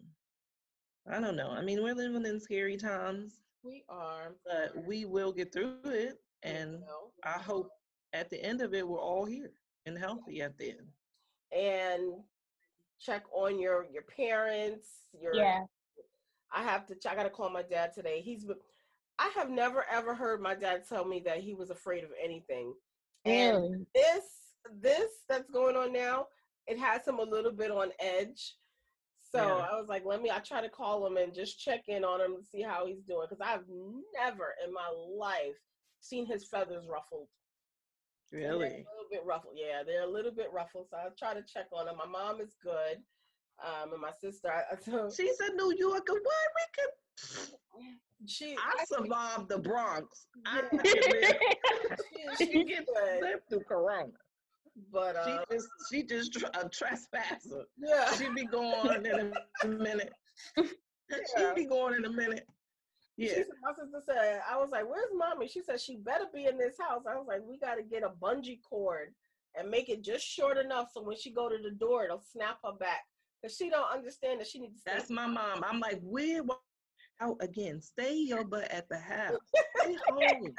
I don't know. I mean, we're living in scary times. We are. But we will get through it. And I hope at the end of it, we're all here and healthy at the end. And check on your, your parents. Your, yeah. I have to, I got to call my dad today. He's, I have never, ever heard my dad tell me that he was afraid of anything. And really? this, this that's going on now, it has him a little bit on edge. So yeah. I was like, let me, I try to call him and just check in on him to see how he's doing. Because I've never in my life seen his feathers ruffled. Really? A little bit ruffled. Yeah, they're a little bit ruffled. So I try to check on him. My mom is good. Um, and my sister. I, so, she's a New Yorker. What? We could. She, I, I survived the Bronx. Yeah. I live. she, she gets lived through Corona. But uh, she just she just a trespasser. Yeah, she be gone in a minute. She'll be going in a minute. Yeah. She said, my sister said, I was like, where's mommy? She said, she better be in this house. I was like, we got to get a bungee cord and make it just short enough so when she go to the door, it'll snap her back. Because she don't understand that she needs to stay. That's my mom. I'm like, we're out again. Stay your butt at the house. Stay home.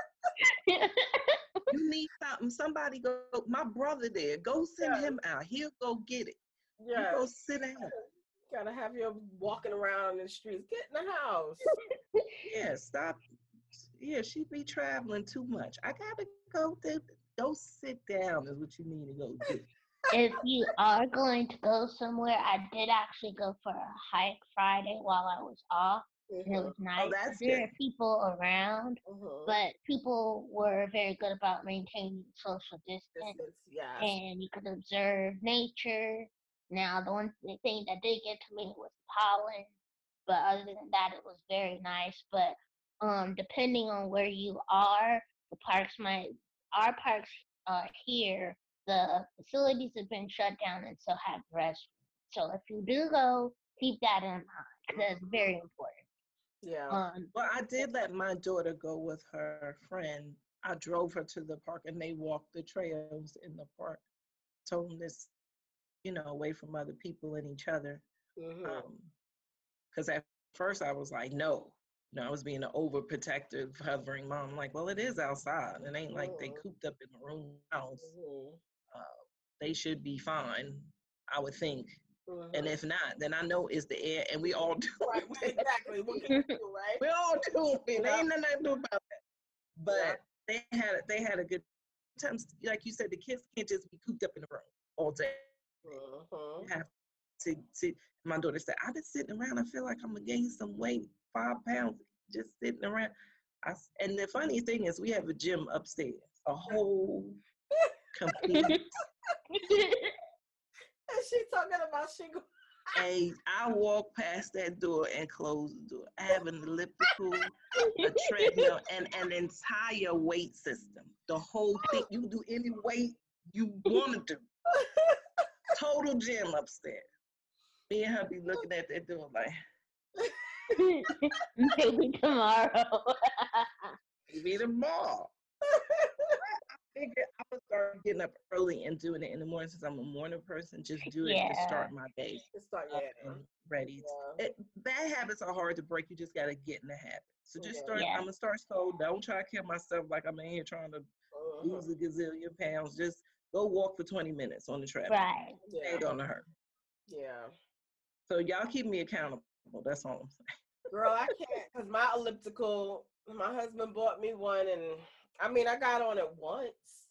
You need something. Somebody go. My brother there. Go send Yeah. him out. He'll go get it. Yeah. You go sit down. Gotta have you walking around in the streets. Get in the house. Yeah, stop. Yeah, she be traveling too much. I gotta go there. Go sit down is what you need to go do. If you are going to go somewhere, I did actually go for a hike Friday while I was off. And it was nice. Oh, that's there good. are people around, Mm-hmm. but people were very good about maintaining social distance, Distance, yes. and you could observe nature. Now, the one thing that did get to me was pollen, but other than that, it was very nice. But um, depending on where you are, the parks might, our parks uh, here, the facilities have been shut down and so have restrooms. So if you do go, keep that in mind because that's very important. Yeah. Um, Well, I did let my daughter go with her friend. I drove her to the park and they walked the trails in the park. Told them this, you know, away from other people and each other. Mm-hmm. Um, because at first I was like, no. You know, I was being an overprotective, hovering mom. I'm like, well, it is outside. It ain't like they cooped up in the room house. Mm-hmm. Uh, they should be fine, I would think. Mm-hmm. And if not, then I know it's the air, and we all do Right, it. exactly. What can you do, right? We all do it. Yeah. Ain't nothing I can do about that. But Yeah. they had they had a good time. Like you said, the kids can't just be cooped up in the room all day. Mm-hmm. You have to, to. My daughter said, I've been sitting around. I feel like I'm gonna gain some weight, five pounds, just sitting around. I, and the funny thing is, we have a gym upstairs, a whole complete. And she talking about she go. A, I walk past that door and close the door. I have an elliptical, a treadmill, and an entire weight system. The whole thing. You can do any weight you want to do. Total gym upstairs. Me and her be looking at that door like, maybe tomorrow. maybe tomorrow. I figured I would start getting up early and doing it in the morning since I'm a morning person. Just do it Yeah. to start my day. Just start, Up yeah. and ready. Yeah. It, bad habits are hard to break. You just gotta get in the habit. So just Yeah. start. Yeah. I'm gonna start slow. Don't try to kill myself like I'm in here trying to Mhm. lose a gazillion pounds. Just go walk for twenty minutes on the treadmill. Right. Yeah. Ain't gonna hurt. Yeah. So y'all keep me accountable. That's all I'm saying. Girl, I can't because my elliptical, my husband bought me one, and I mean, I got on it once.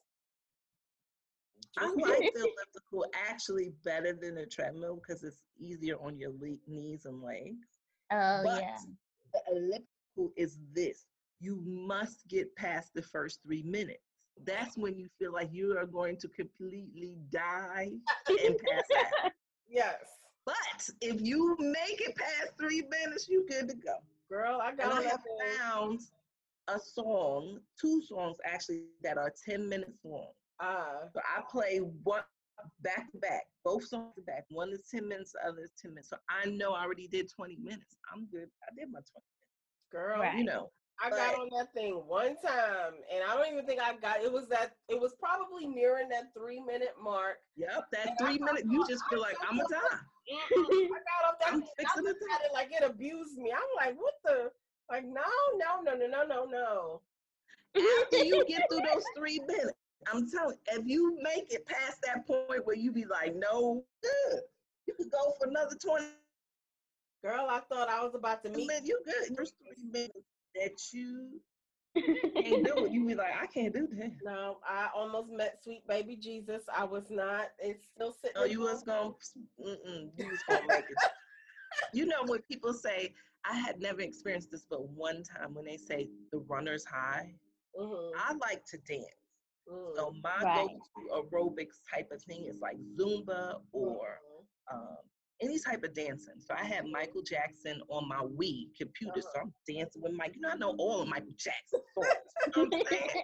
I like the elliptical actually better than the treadmill because it's easier on your le- knees and legs. Oh, But yeah. the elliptical is this. You must get past the first three minutes. That's when you feel like you are going to completely die and pass out. Yes. But if you make it past three minutes, you good to go. Girl, I got And on I that have thing. found a song, two songs actually, that are ten minutes long. Uh, So I play one back to back, both songs to back. One is ten minutes, the other is ten minutes. So I know I already did twenty minutes. I'm good. I did my twenty girl, Right. minutes. You know, I but- got on that thing one time, and I don't even think I got. It was that. It was probably nearing that three minute mark. yep, that And three I- minutes, you just feel like I'm a die. I got off that. I'm thing, fixing I to looked at it like it abused me. I'm like, what the? Like, no, no, no, no, no, no, no. After you get through those three minutes, I'm telling you, if you make it past that point where you be like, no, good, you can go for another twenty Girl, I thought I was about to meet. minutes. You good. There's three minutes that you can't do it. You be like, I can't do that. No, I almost met sweet baby Jesus. I was not. It's still sitting. Oh, in you my- was gonna, mm-mm, you was gonna make it. You know when people say, I had never experienced this, but one time when they say the runner's high, Mhm, I like to dance. mhm, So my Right. go-to aerobics type of thing is like Zumba or mhm. um, any type of dancing. So I had Michael Jackson on my Wii computer, so I'm dancing with Mike. You know, I know all of Michael Jackson songs. You know what I'm saying?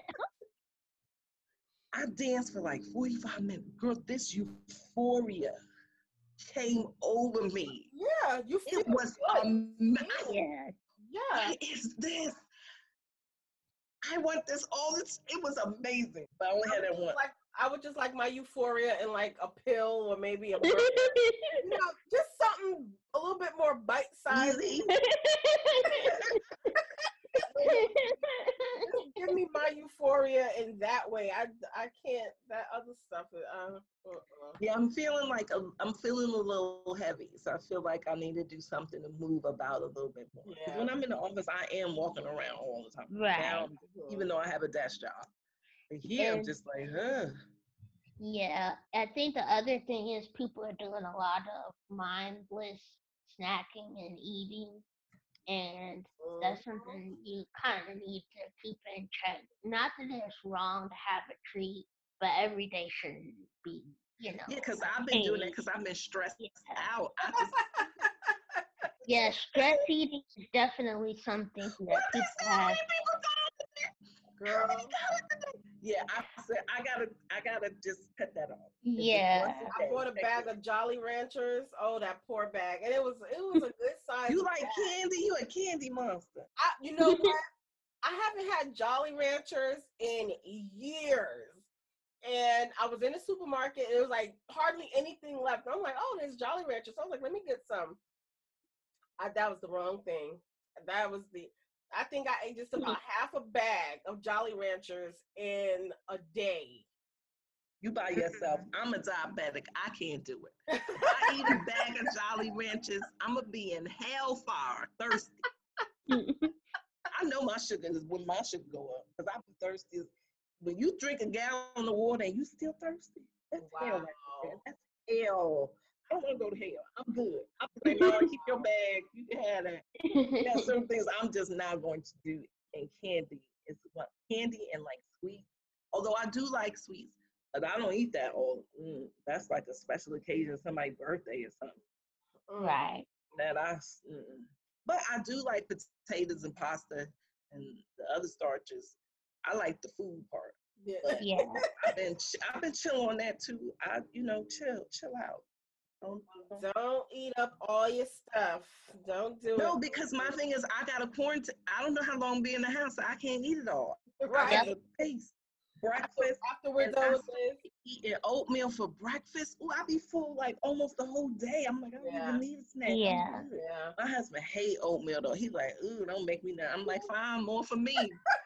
I danced for like forty-five minutes. Girl, this euphoria came over me. Yeah, you feel It was good. amazing. Yeah. Yeah. What is this? I want this all this. It was amazing. But I only I had would that just one. like I would just like my euphoria and like a pill or maybe a burger. You know, just something a little bit more bite sized. Easy. Just give me my euphoria in that way. I, I can't that other stuff. Uh, uh-uh. Yeah, I'm feeling like a, I'm feeling a little heavy, so I feel like I need to do something to move about a little bit more. Because Yeah. when I'm in the office, I am walking around all the time. Right. Now, even though I have a desk job, but here I'm And- just like, ugh. Yeah, I think the other thing is people are doing a lot of mindless snacking and eating, and that's something you kind of need to keep in check. Not that it's wrong to have a treat, but every day shouldn't be, you know. Yeah, because I've been doing that because I've been stressed Yeah. out. I just, Yeah, stress eating is definitely something that what they people say, have. Girl, yeah, I said I gotta, I gotta just cut that off. It's just Yeah. once a I day. bought a bag of Jolly Ranchers. Oh, that poor bag, and it was it was a good size. You like bag. candy? You a candy monster? I, you know what? I haven't had Jolly Ranchers in years. And I was in the supermarket, and it was like hardly anything left. I'm like, oh, there's Jolly Ranchers. So I was like, let me get some. I, that was the wrong thing. That was the, I think I ate just about half a bag of Jolly Ranchers in a day. You by yourself. I'm a diabetic. I can't do it. If I eat a bag of Jolly Ranchers, I'm going to be in hellfire, thirsty. I know my sugar is when my sugar go up because I'm thirsty. When you drink a gallon of water and you still thirsty, that's Wow. hell. Right there. That's hell. I don't want to go to hell. I'm good. I'm like, no, keep your bag. You can have that. There are certain things I'm just not going to do. And candy is what candy and like sweets. Although I do like sweets, but I don't eat that all. Mm, that's like a special occasion, somebody's birthday or something. Right. That I. Mm. But I do like potatoes and pasta and the other starches. I like the food part. Yeah. Yeah. I've been I've been chill on that too. I you know chill chill out. Don't, don't. Don't eat up all your stuff. Don't do No, it. because my thing is I got a quarantine. I don't know how long I'll be in the house. So I can't eat it all. Right. I got a pace. Breakfast. After we're and done I with this, eating oatmeal for breakfast. Ooh, I be full like almost the whole day. I'm like, I don't Yeah. even need a snack. I'm Yeah. good. yeah. My husband hate oatmeal though. He's like, ooh, don't make me that. I'm like, fine, more for me.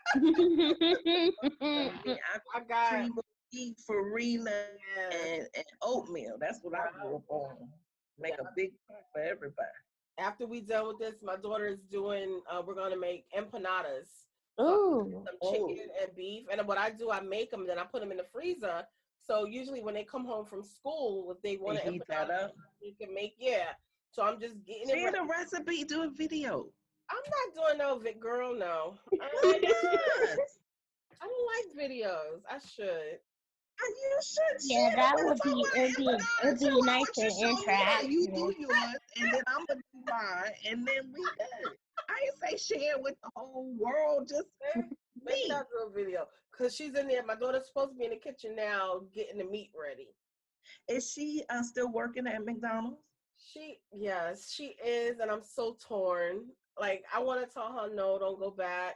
I, mean, I I got cream of wheat, farina, yeah. and, and oatmeal. That's what I grew up on. Make a big pot for everybody. After we done with this, my daughter is doing. Uh, we're gonna make empanadas. Ooh. Some chicken and beef, and what I do, I make them, then I put them in the freezer. So usually when they come home from school, if they want to heat that up. you can make yeah. So I'm just getting it. Share Ready. the recipe. Do a video. I'm not doing no vid girl. No, I Why don't, not? I don't like videos. I should. You should. Yeah, share that it. would Talk be- about it'd be- empanadas. it'd be Chill out nice with your and show. Yeah, you do interactive. yours, and then I'm gonna do mine, and then we good. I ain't say share with the whole world. Just Maybe me. I'll do a video because she's in there. My daughter's supposed to be in the kitchen now, getting the meat ready. Is she uh, still working at McDonald's? She, yes, she is, and I'm so torn. Like, I want to tell her, no, don't go back.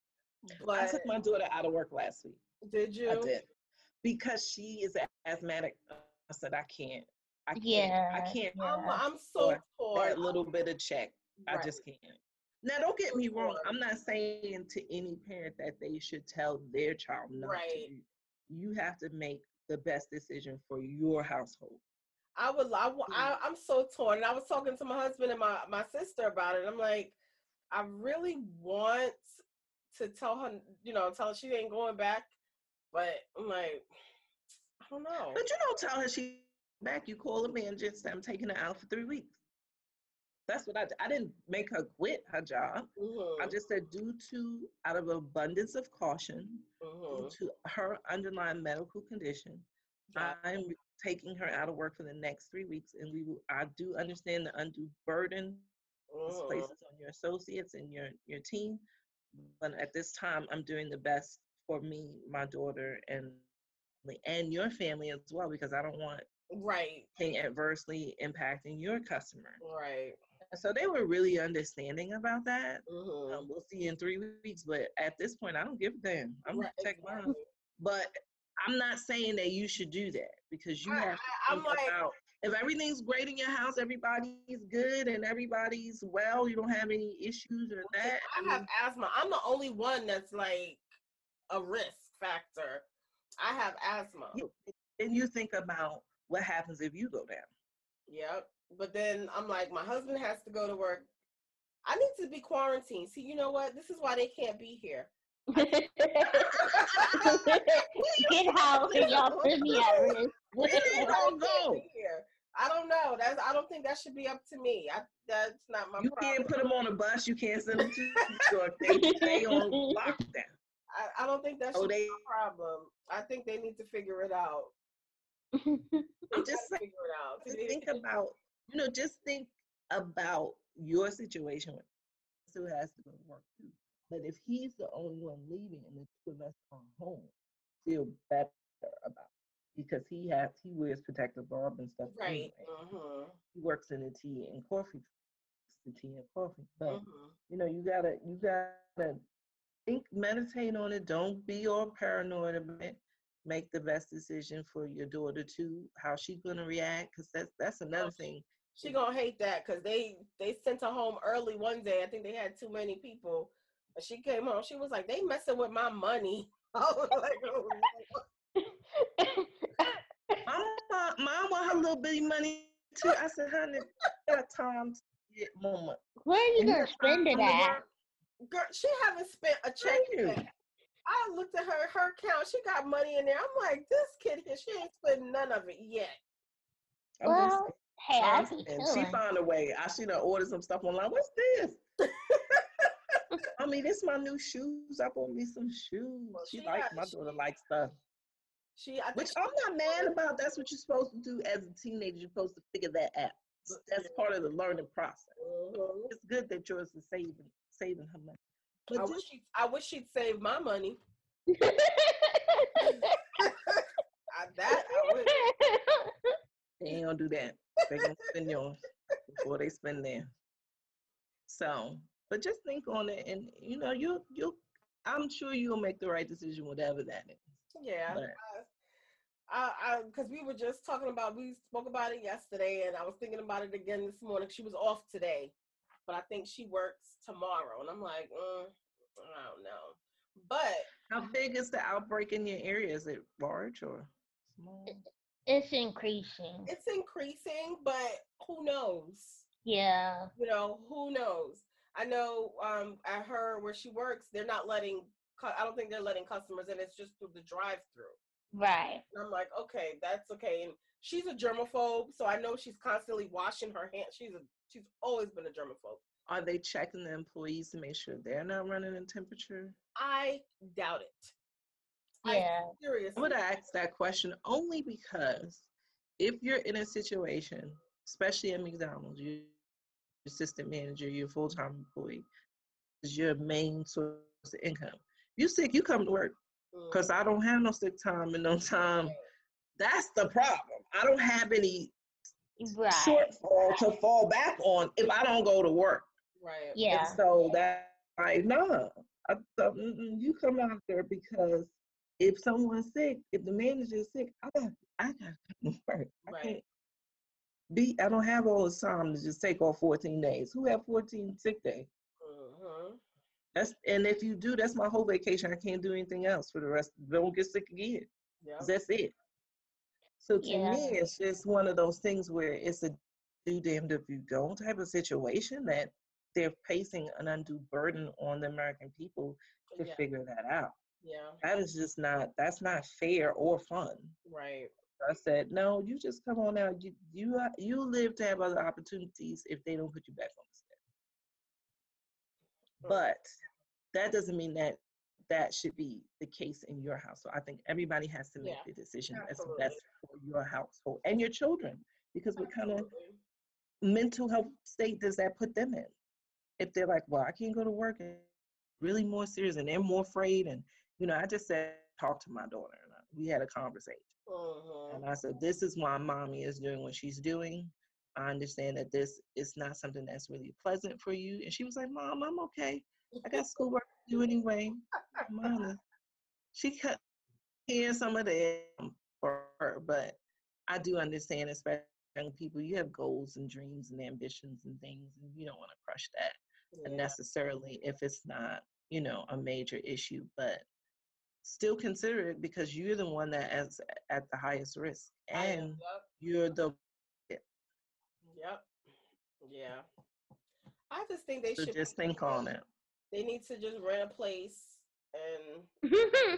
But I took my daughter out of work last week. did you? I did. Because she is asthmatic. I said, I can't. I can't. Yeah. I can't. I'm, Yeah. I'm so Or torn. That little bit of check. I Right. just can't. Now, don't get me wrong. Torn. I'm not saying to any parent that they should tell their child not Right. to do. You have to make the best decision for your household. I would. I, wa- I, I'm so torn. And I was talking to my husband and my, my sister about it. I'm like, I really want to tell her, you know, tell her she ain't going back. But I'm like, I don't know. But you don't tell her she's back. You call her man, just say, I'm taking her out for three weeks. That's what I did. I didn't make her quit her job. Mm-hmm. I just said, due to, out of abundance of caution, Mm-hmm. due to her underlying medical condition, Yeah. I'm taking her out of work for the next three weeks. And we will, I do understand the undue burden this Mhm. places on your associates and your, your team. But at this time, I'm doing the best for me, my daughter, and and your family as well, because I don't want Right. Thing adversely impacting your customer. Right. So they were really understanding about that. Mm-hmm. Um, we'll see in three weeks, but at this point, I don't give a damn. I'm Right, gonna check exactly. mine. But I'm not saying that you should do that, because you I, have to I, I'm think like, about, if everything's great in your house, everybody's good and everybody's well, you don't have any issues or that. I have asthma. I'm the only one that's like a risk factor. I have asthma. You, then you think about what happens if you go down. Yep. But then I'm like, my husband has to go to work. I need to be quarantined. See, you know what? This is why they can't be here. Get out and y'all put me at risk. Where they gonna go? Here. I don't know. That's I don't think that should be up to me. I, that's not my You problem. can't put them on a bus. You can't send them to New York. They stay on lockdown. I, I don't think that should Oh, they, be a problem. I think they need to figure it out. I'm just saying, figure it out. just think about, you know, just think about your situation. Who has to go to work too. But if he's the only one leaving and the two of us are home, feel better about it, because he has he wears protective garb and stuff. Right. Anyway. Mm-hmm. He works in the tea and coffee, the tea and coffee. But Mm-hmm. you know, you gotta you gotta think, meditate on it. Don't be all paranoid about it. Make the best decision for your daughter too. How she gonna react? Because that's that's another Oh, thing. She gonna hate that because they they sent her home early one day. I think they had too many people. And she came home. She was like, "They messing with my money." I was like, oh. Mom, mom want her little bitty money too. I said, honey, I got time to get more money. Where are you And gonna got spend it time to at? work. Girl, she haven't spent a check Thank you. yet. I looked at her her account. She got money in there. I'm like, this kid here, she ain't spent none of it yet. I'm just Well, hey, I saying, be and she chilling. found a way. I seen her order some stuff online. What's this? I mean, this my new shoes. I bought me some shoes. Well, she she likes got- my she- daughter likes stuff. She, I think Which she- I'm not mad about. That's what you're supposed to do as a teenager. You're supposed to figure that out. That's part of the learning process. Mhm. It's good that yours is saving saving her money. I But wish just, she, I wish she'd save my money. I, that I would. they ain't gonna do that. They're gonna spend yours before they spend theirs. So, but just think on it, and you know, you you. I'm sure you'll make the right decision, whatever that is. Yeah. But I, I, because we were just talking about, we spoke about it yesterday, and I was thinking about it again this morning. She was off today, but I think she works tomorrow, and I'm like, mm, I don't know. But how big is the outbreak in your area? Is it large or small? It's increasing. it's increasing, but who knows? Yeah. You know, who knows? I know um, at her where she works, they're not letting. cu- I don't think they're letting customers in. It's just through the drive-through. Right. And I'm like, okay, that's okay. And she's a germaphobe, so I know she's constantly washing her hands. She's a she's always been a germaphobe. Are they checking the employees to make sure they're not running in temperature? I doubt it. Yeah. I I seriously. would ask that question only because if you're in a situation, especially at McDonald's, you're assistant manager, you're a full-time employee, is your main source of income. You sick, you come to work. Mm, Because I don't have no sick time and no time. That's the problem. I don't have any Right. shortfall to fall back on if I don't go to work. right. Yeah. And so that, like, no, I, uh, mm-mm, you come out there because if someone's sick, if the manager's sick, I got, I got to come to work. I Right. can't be. I don't have all this time to just take off fourteen days. Who have fourteen sick days? Mm-hmm. That's and if you do, that's my whole vacation. I can't do anything else for the rest. Don't get sick again. Yeah. That's it. So to Yeah. me, it's just one of those things where it's a do damned if you don't type of situation that they're placing an undue burden on the American people to Yeah. figure that out. Yeah. That is just not, that's not fair or fun. Right. I said, no, you just come on out. You you uh, you live to have other opportunities if they don't put you back on the schedule. But that doesn't mean that that should be the case in your house. So I think everybody has to make Yeah, the decision that's absolutely. best for your household and your children, because what kind of Absolutely. mental health state does that put them in? If they're like, well, I can't go to work, and really more serious, and they're more afraid. And you know, I just said, talk to my daughter, and we had a conversation. Mm-hmm. And I said, this is why mommy is doing what she's doing. I understand that this is not something that's really pleasant for you. And she was like, Mom, I'm okay. I got schoolwork to do anyway. I'm honest. She cut hear some of the for her, but I do understand, especially young people, you have goals and dreams and ambitions and things, and you don't want to crush that Yeah. unnecessarily if it's not, you know, a major issue. But still consider it because you're the one that is at the highest risk, I am. and Yep. you're the Yep. Yeah. I just think they so should just think on it. they need to just rent a place, and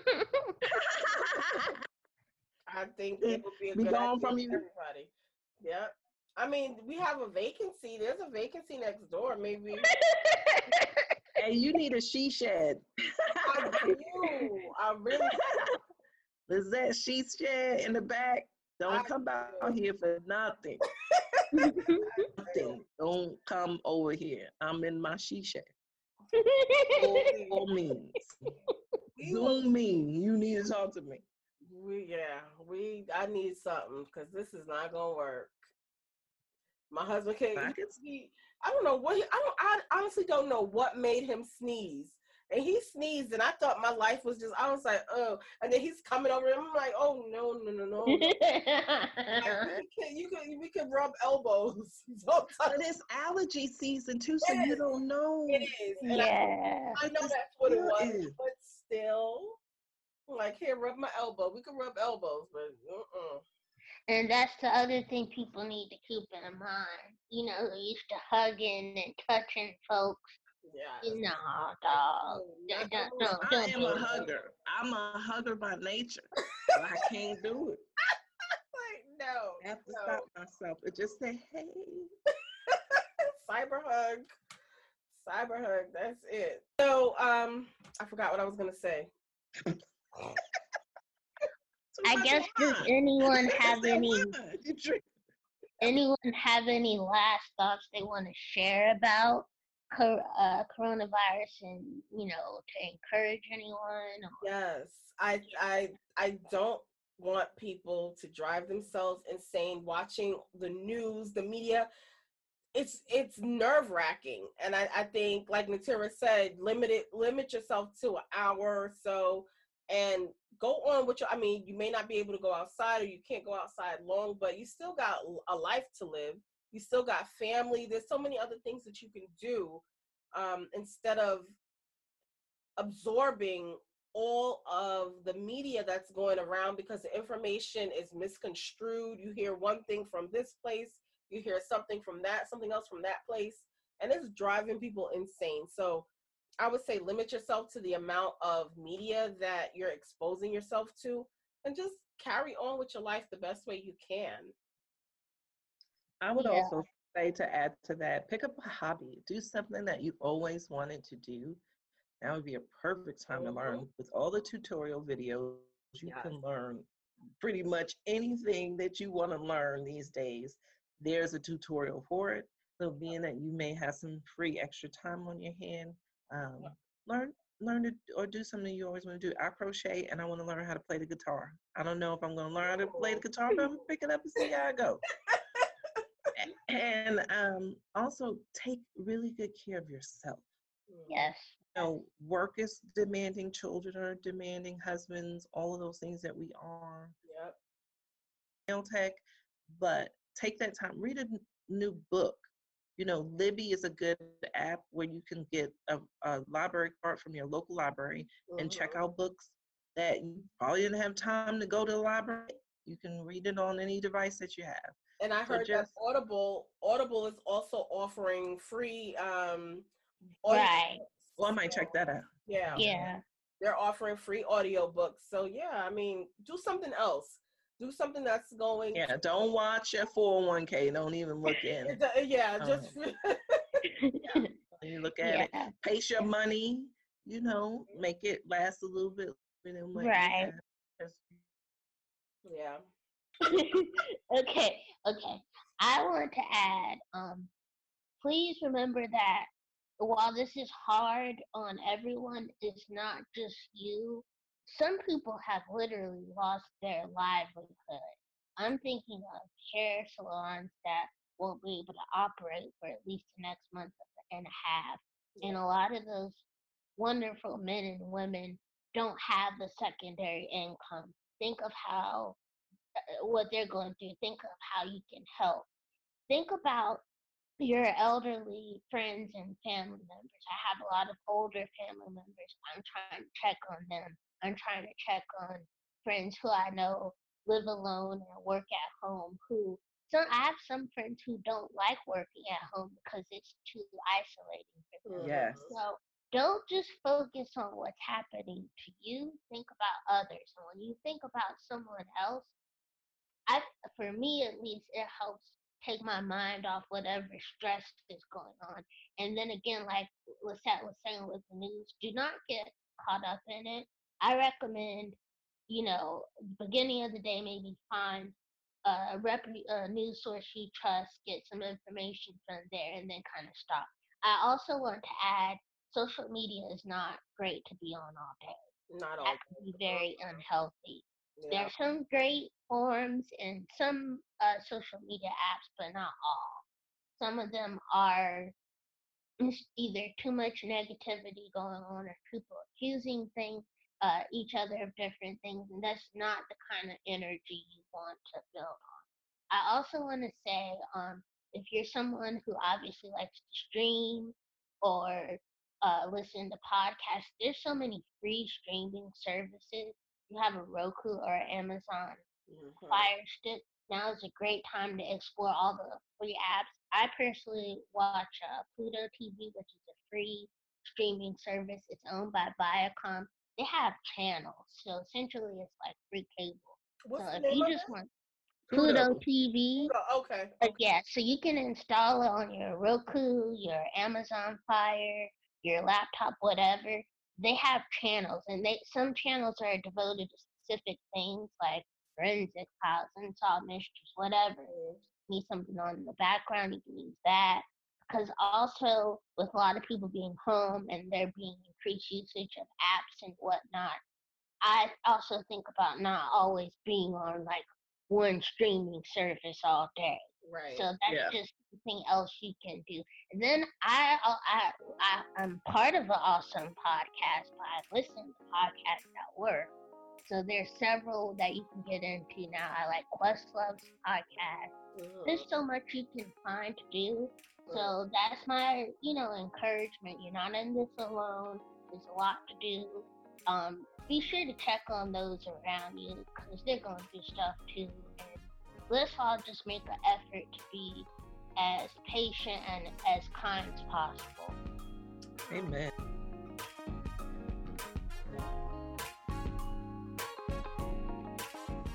I think it would be a Be good gone idea from for you. everybody. Yeah. I mean, we have a vacancy. There's a vacancy next door. Maybe Hey, you need a she shed. I do. I really Lizette, she shed in the back. Don't I come out do. here for nothing. Nothing. Don't come over here. I'm in my she shed. All means. We will- Zoom me. You need to talk to me. We yeah, we I need something because this is not gonna work. My husband can't. I He, can he- I don't know what he. I don't. I honestly don't know what made him sneeze. And he sneezed, and I thought my life was just. I was like, oh. And then he's coming over, and I'm like, oh no, no, no, no. no. Like, we can, you can, we can rub elbows. But it's allergy season too, so It you is. don't know. It is. And Yeah. I, I know But that's what it still was, is. but still, like, here, rub my elbow. We can rub elbows, but uh-uh. And that's the other thing people need to keep in mind. You know, they're used to hugging and touching folks. Yeah. You know, dog. Not Don't, no don't, I don't am do a it. hugger. I'm a hugger by nature. But I can't do it. Like, no. I have to no. stop myself and just say, hey. Cyber hug. Cyber hug. That's it. So, um, I forgot what I was gonna say. So I much guess does wine. anyone That's have that any wine. You drink. anyone have any last thoughts they want to share about cor- uh, coronavirus and you know to encourage anyone? Or, Yes, I, I, I don't want people to drive themselves insane watching the news, the media. It's it's nerve wracking, and I, I think, like Natira said, limit it, limit yourself to an hour or so, and go on with your. I mean, you may not be able to go outside, or you can't go outside long, but you still got a life to live. You still got family. There's so many other things that you can do um, instead of absorbing all of the media that's going around, because the information is misconstrued. You hear one thing from this place, you hear something from that, something else from that place, and it's driving people insane. So I would say limit yourself to the amount of media that you're exposing yourself to, and just carry on with your life the best way you can. I would Yeah. also say to add to that, pick up a hobby. Do something that you always wanted to do. That would be a perfect time to learn. With all the tutorial videos, you Yes. can learn pretty much anything that you want to learn these days. There's a tutorial for it. So being that you may have some free extra time on your hand, um, learn learn to or do something you always want to do. I crochet and I want to learn how to play the guitar. I don't know if I'm going to learn how to play the guitar, but I'm going to pick it up and see how it goes. And um, also take really good care of yourself. yes. You know, work is demanding, children are demanding, husbands, all of those things that we are. Yep. Nail tech, but take that time, read a n- new book. You know, Libby is a good app where you can get a, a library card from your local library and check Mhm. out books that you probably didn't have time to go to the library. You can read it on any device that you have. And I So heard that just Audible Audible is also offering free um audio Right. well, I might check that out. yeah. Yeah. They're offering free audiobooks. So yeah, I mean, do something else. Do something that's going Yeah, don't watch your four oh one k. Don't even look in. It do- yeah, Um, just When you look at it, Yeah. pace your money, you know, make it last a little bit longer than what you Right. have. 'Cause yeah. Okay. Okay. I want to add. Um. Please remember that while this is hard on everyone, it's not just you. some people have literally lost their livelihood. I'm thinking of hair salons that won't be able to operate for at least the next month and a half. And a lot of those wonderful men and women don't have the secondary income. Think of how, uh, what they're going through. Think of how you can help. Think about your elderly friends and family members. I have a lot of older family members. I'm trying to check on them. I'm trying to check on friends who I know live alone and work at home. Who so I have some friends who don't like working at home because it's too isolating for them. Yes. So don't just focus on what's happening to you. Think about others. And when you think about someone else, I, for me at least, it helps take my mind off whatever stress is going on. And then again, like Lisette was saying with the news, do not get caught up in it. I recommend, you know, beginning of the day, maybe find a, rep- a news source you trust, get some information from there, and then kind of stop. I also want to add, social media is not great to be on all day. Not all. That can be very unhealthy. Yeah. There are some great forums and some uh, social media apps, but not all. Some of them are either too much negativity going on or people accusing things, uh, each other of different things, and that's not the kind of energy you want to build on. I also want to say, um, if you're someone who obviously likes to stream or uh, listen to podcasts, there's so many free streaming services. You have a Roku or Amazon Mhm. Fire Stick. Now is a great time to explore all the free apps. I personally watch uh, Pluto T V, which is a free streaming service. It's owned by Viacom. They have channels, so essentially it's like free cable. What's so the if name you of just it? want Pluto. Pluto T V, Oh, okay. uh, okay. yeah, so you can install it on your Roku, your Amazon Fire, your laptop, whatever. They have channels, and they some channels are devoted to specific things like forensic files, unsolved mysteries, whatever. Mhm. Need something on in the background, you can use that. Because also, with a lot of people being home and there being increased usage of apps and whatnot, I also think about not always being on like one streaming service all day. Right. So that's Yeah. just something else you can do. And then I, I, I, I'm part of an awesome podcast, but I listen to podcasts at work. So there's several that you can get into now. I like Questlove's podcast. There's Mhm. so much you can find to do. So that's my, you know, encouragement. You're not in this alone. There's a lot to do. Um, be sure to check on those around you because they're going through stuff too. And let's all just make an effort to be as patient and as kind as possible. Amen.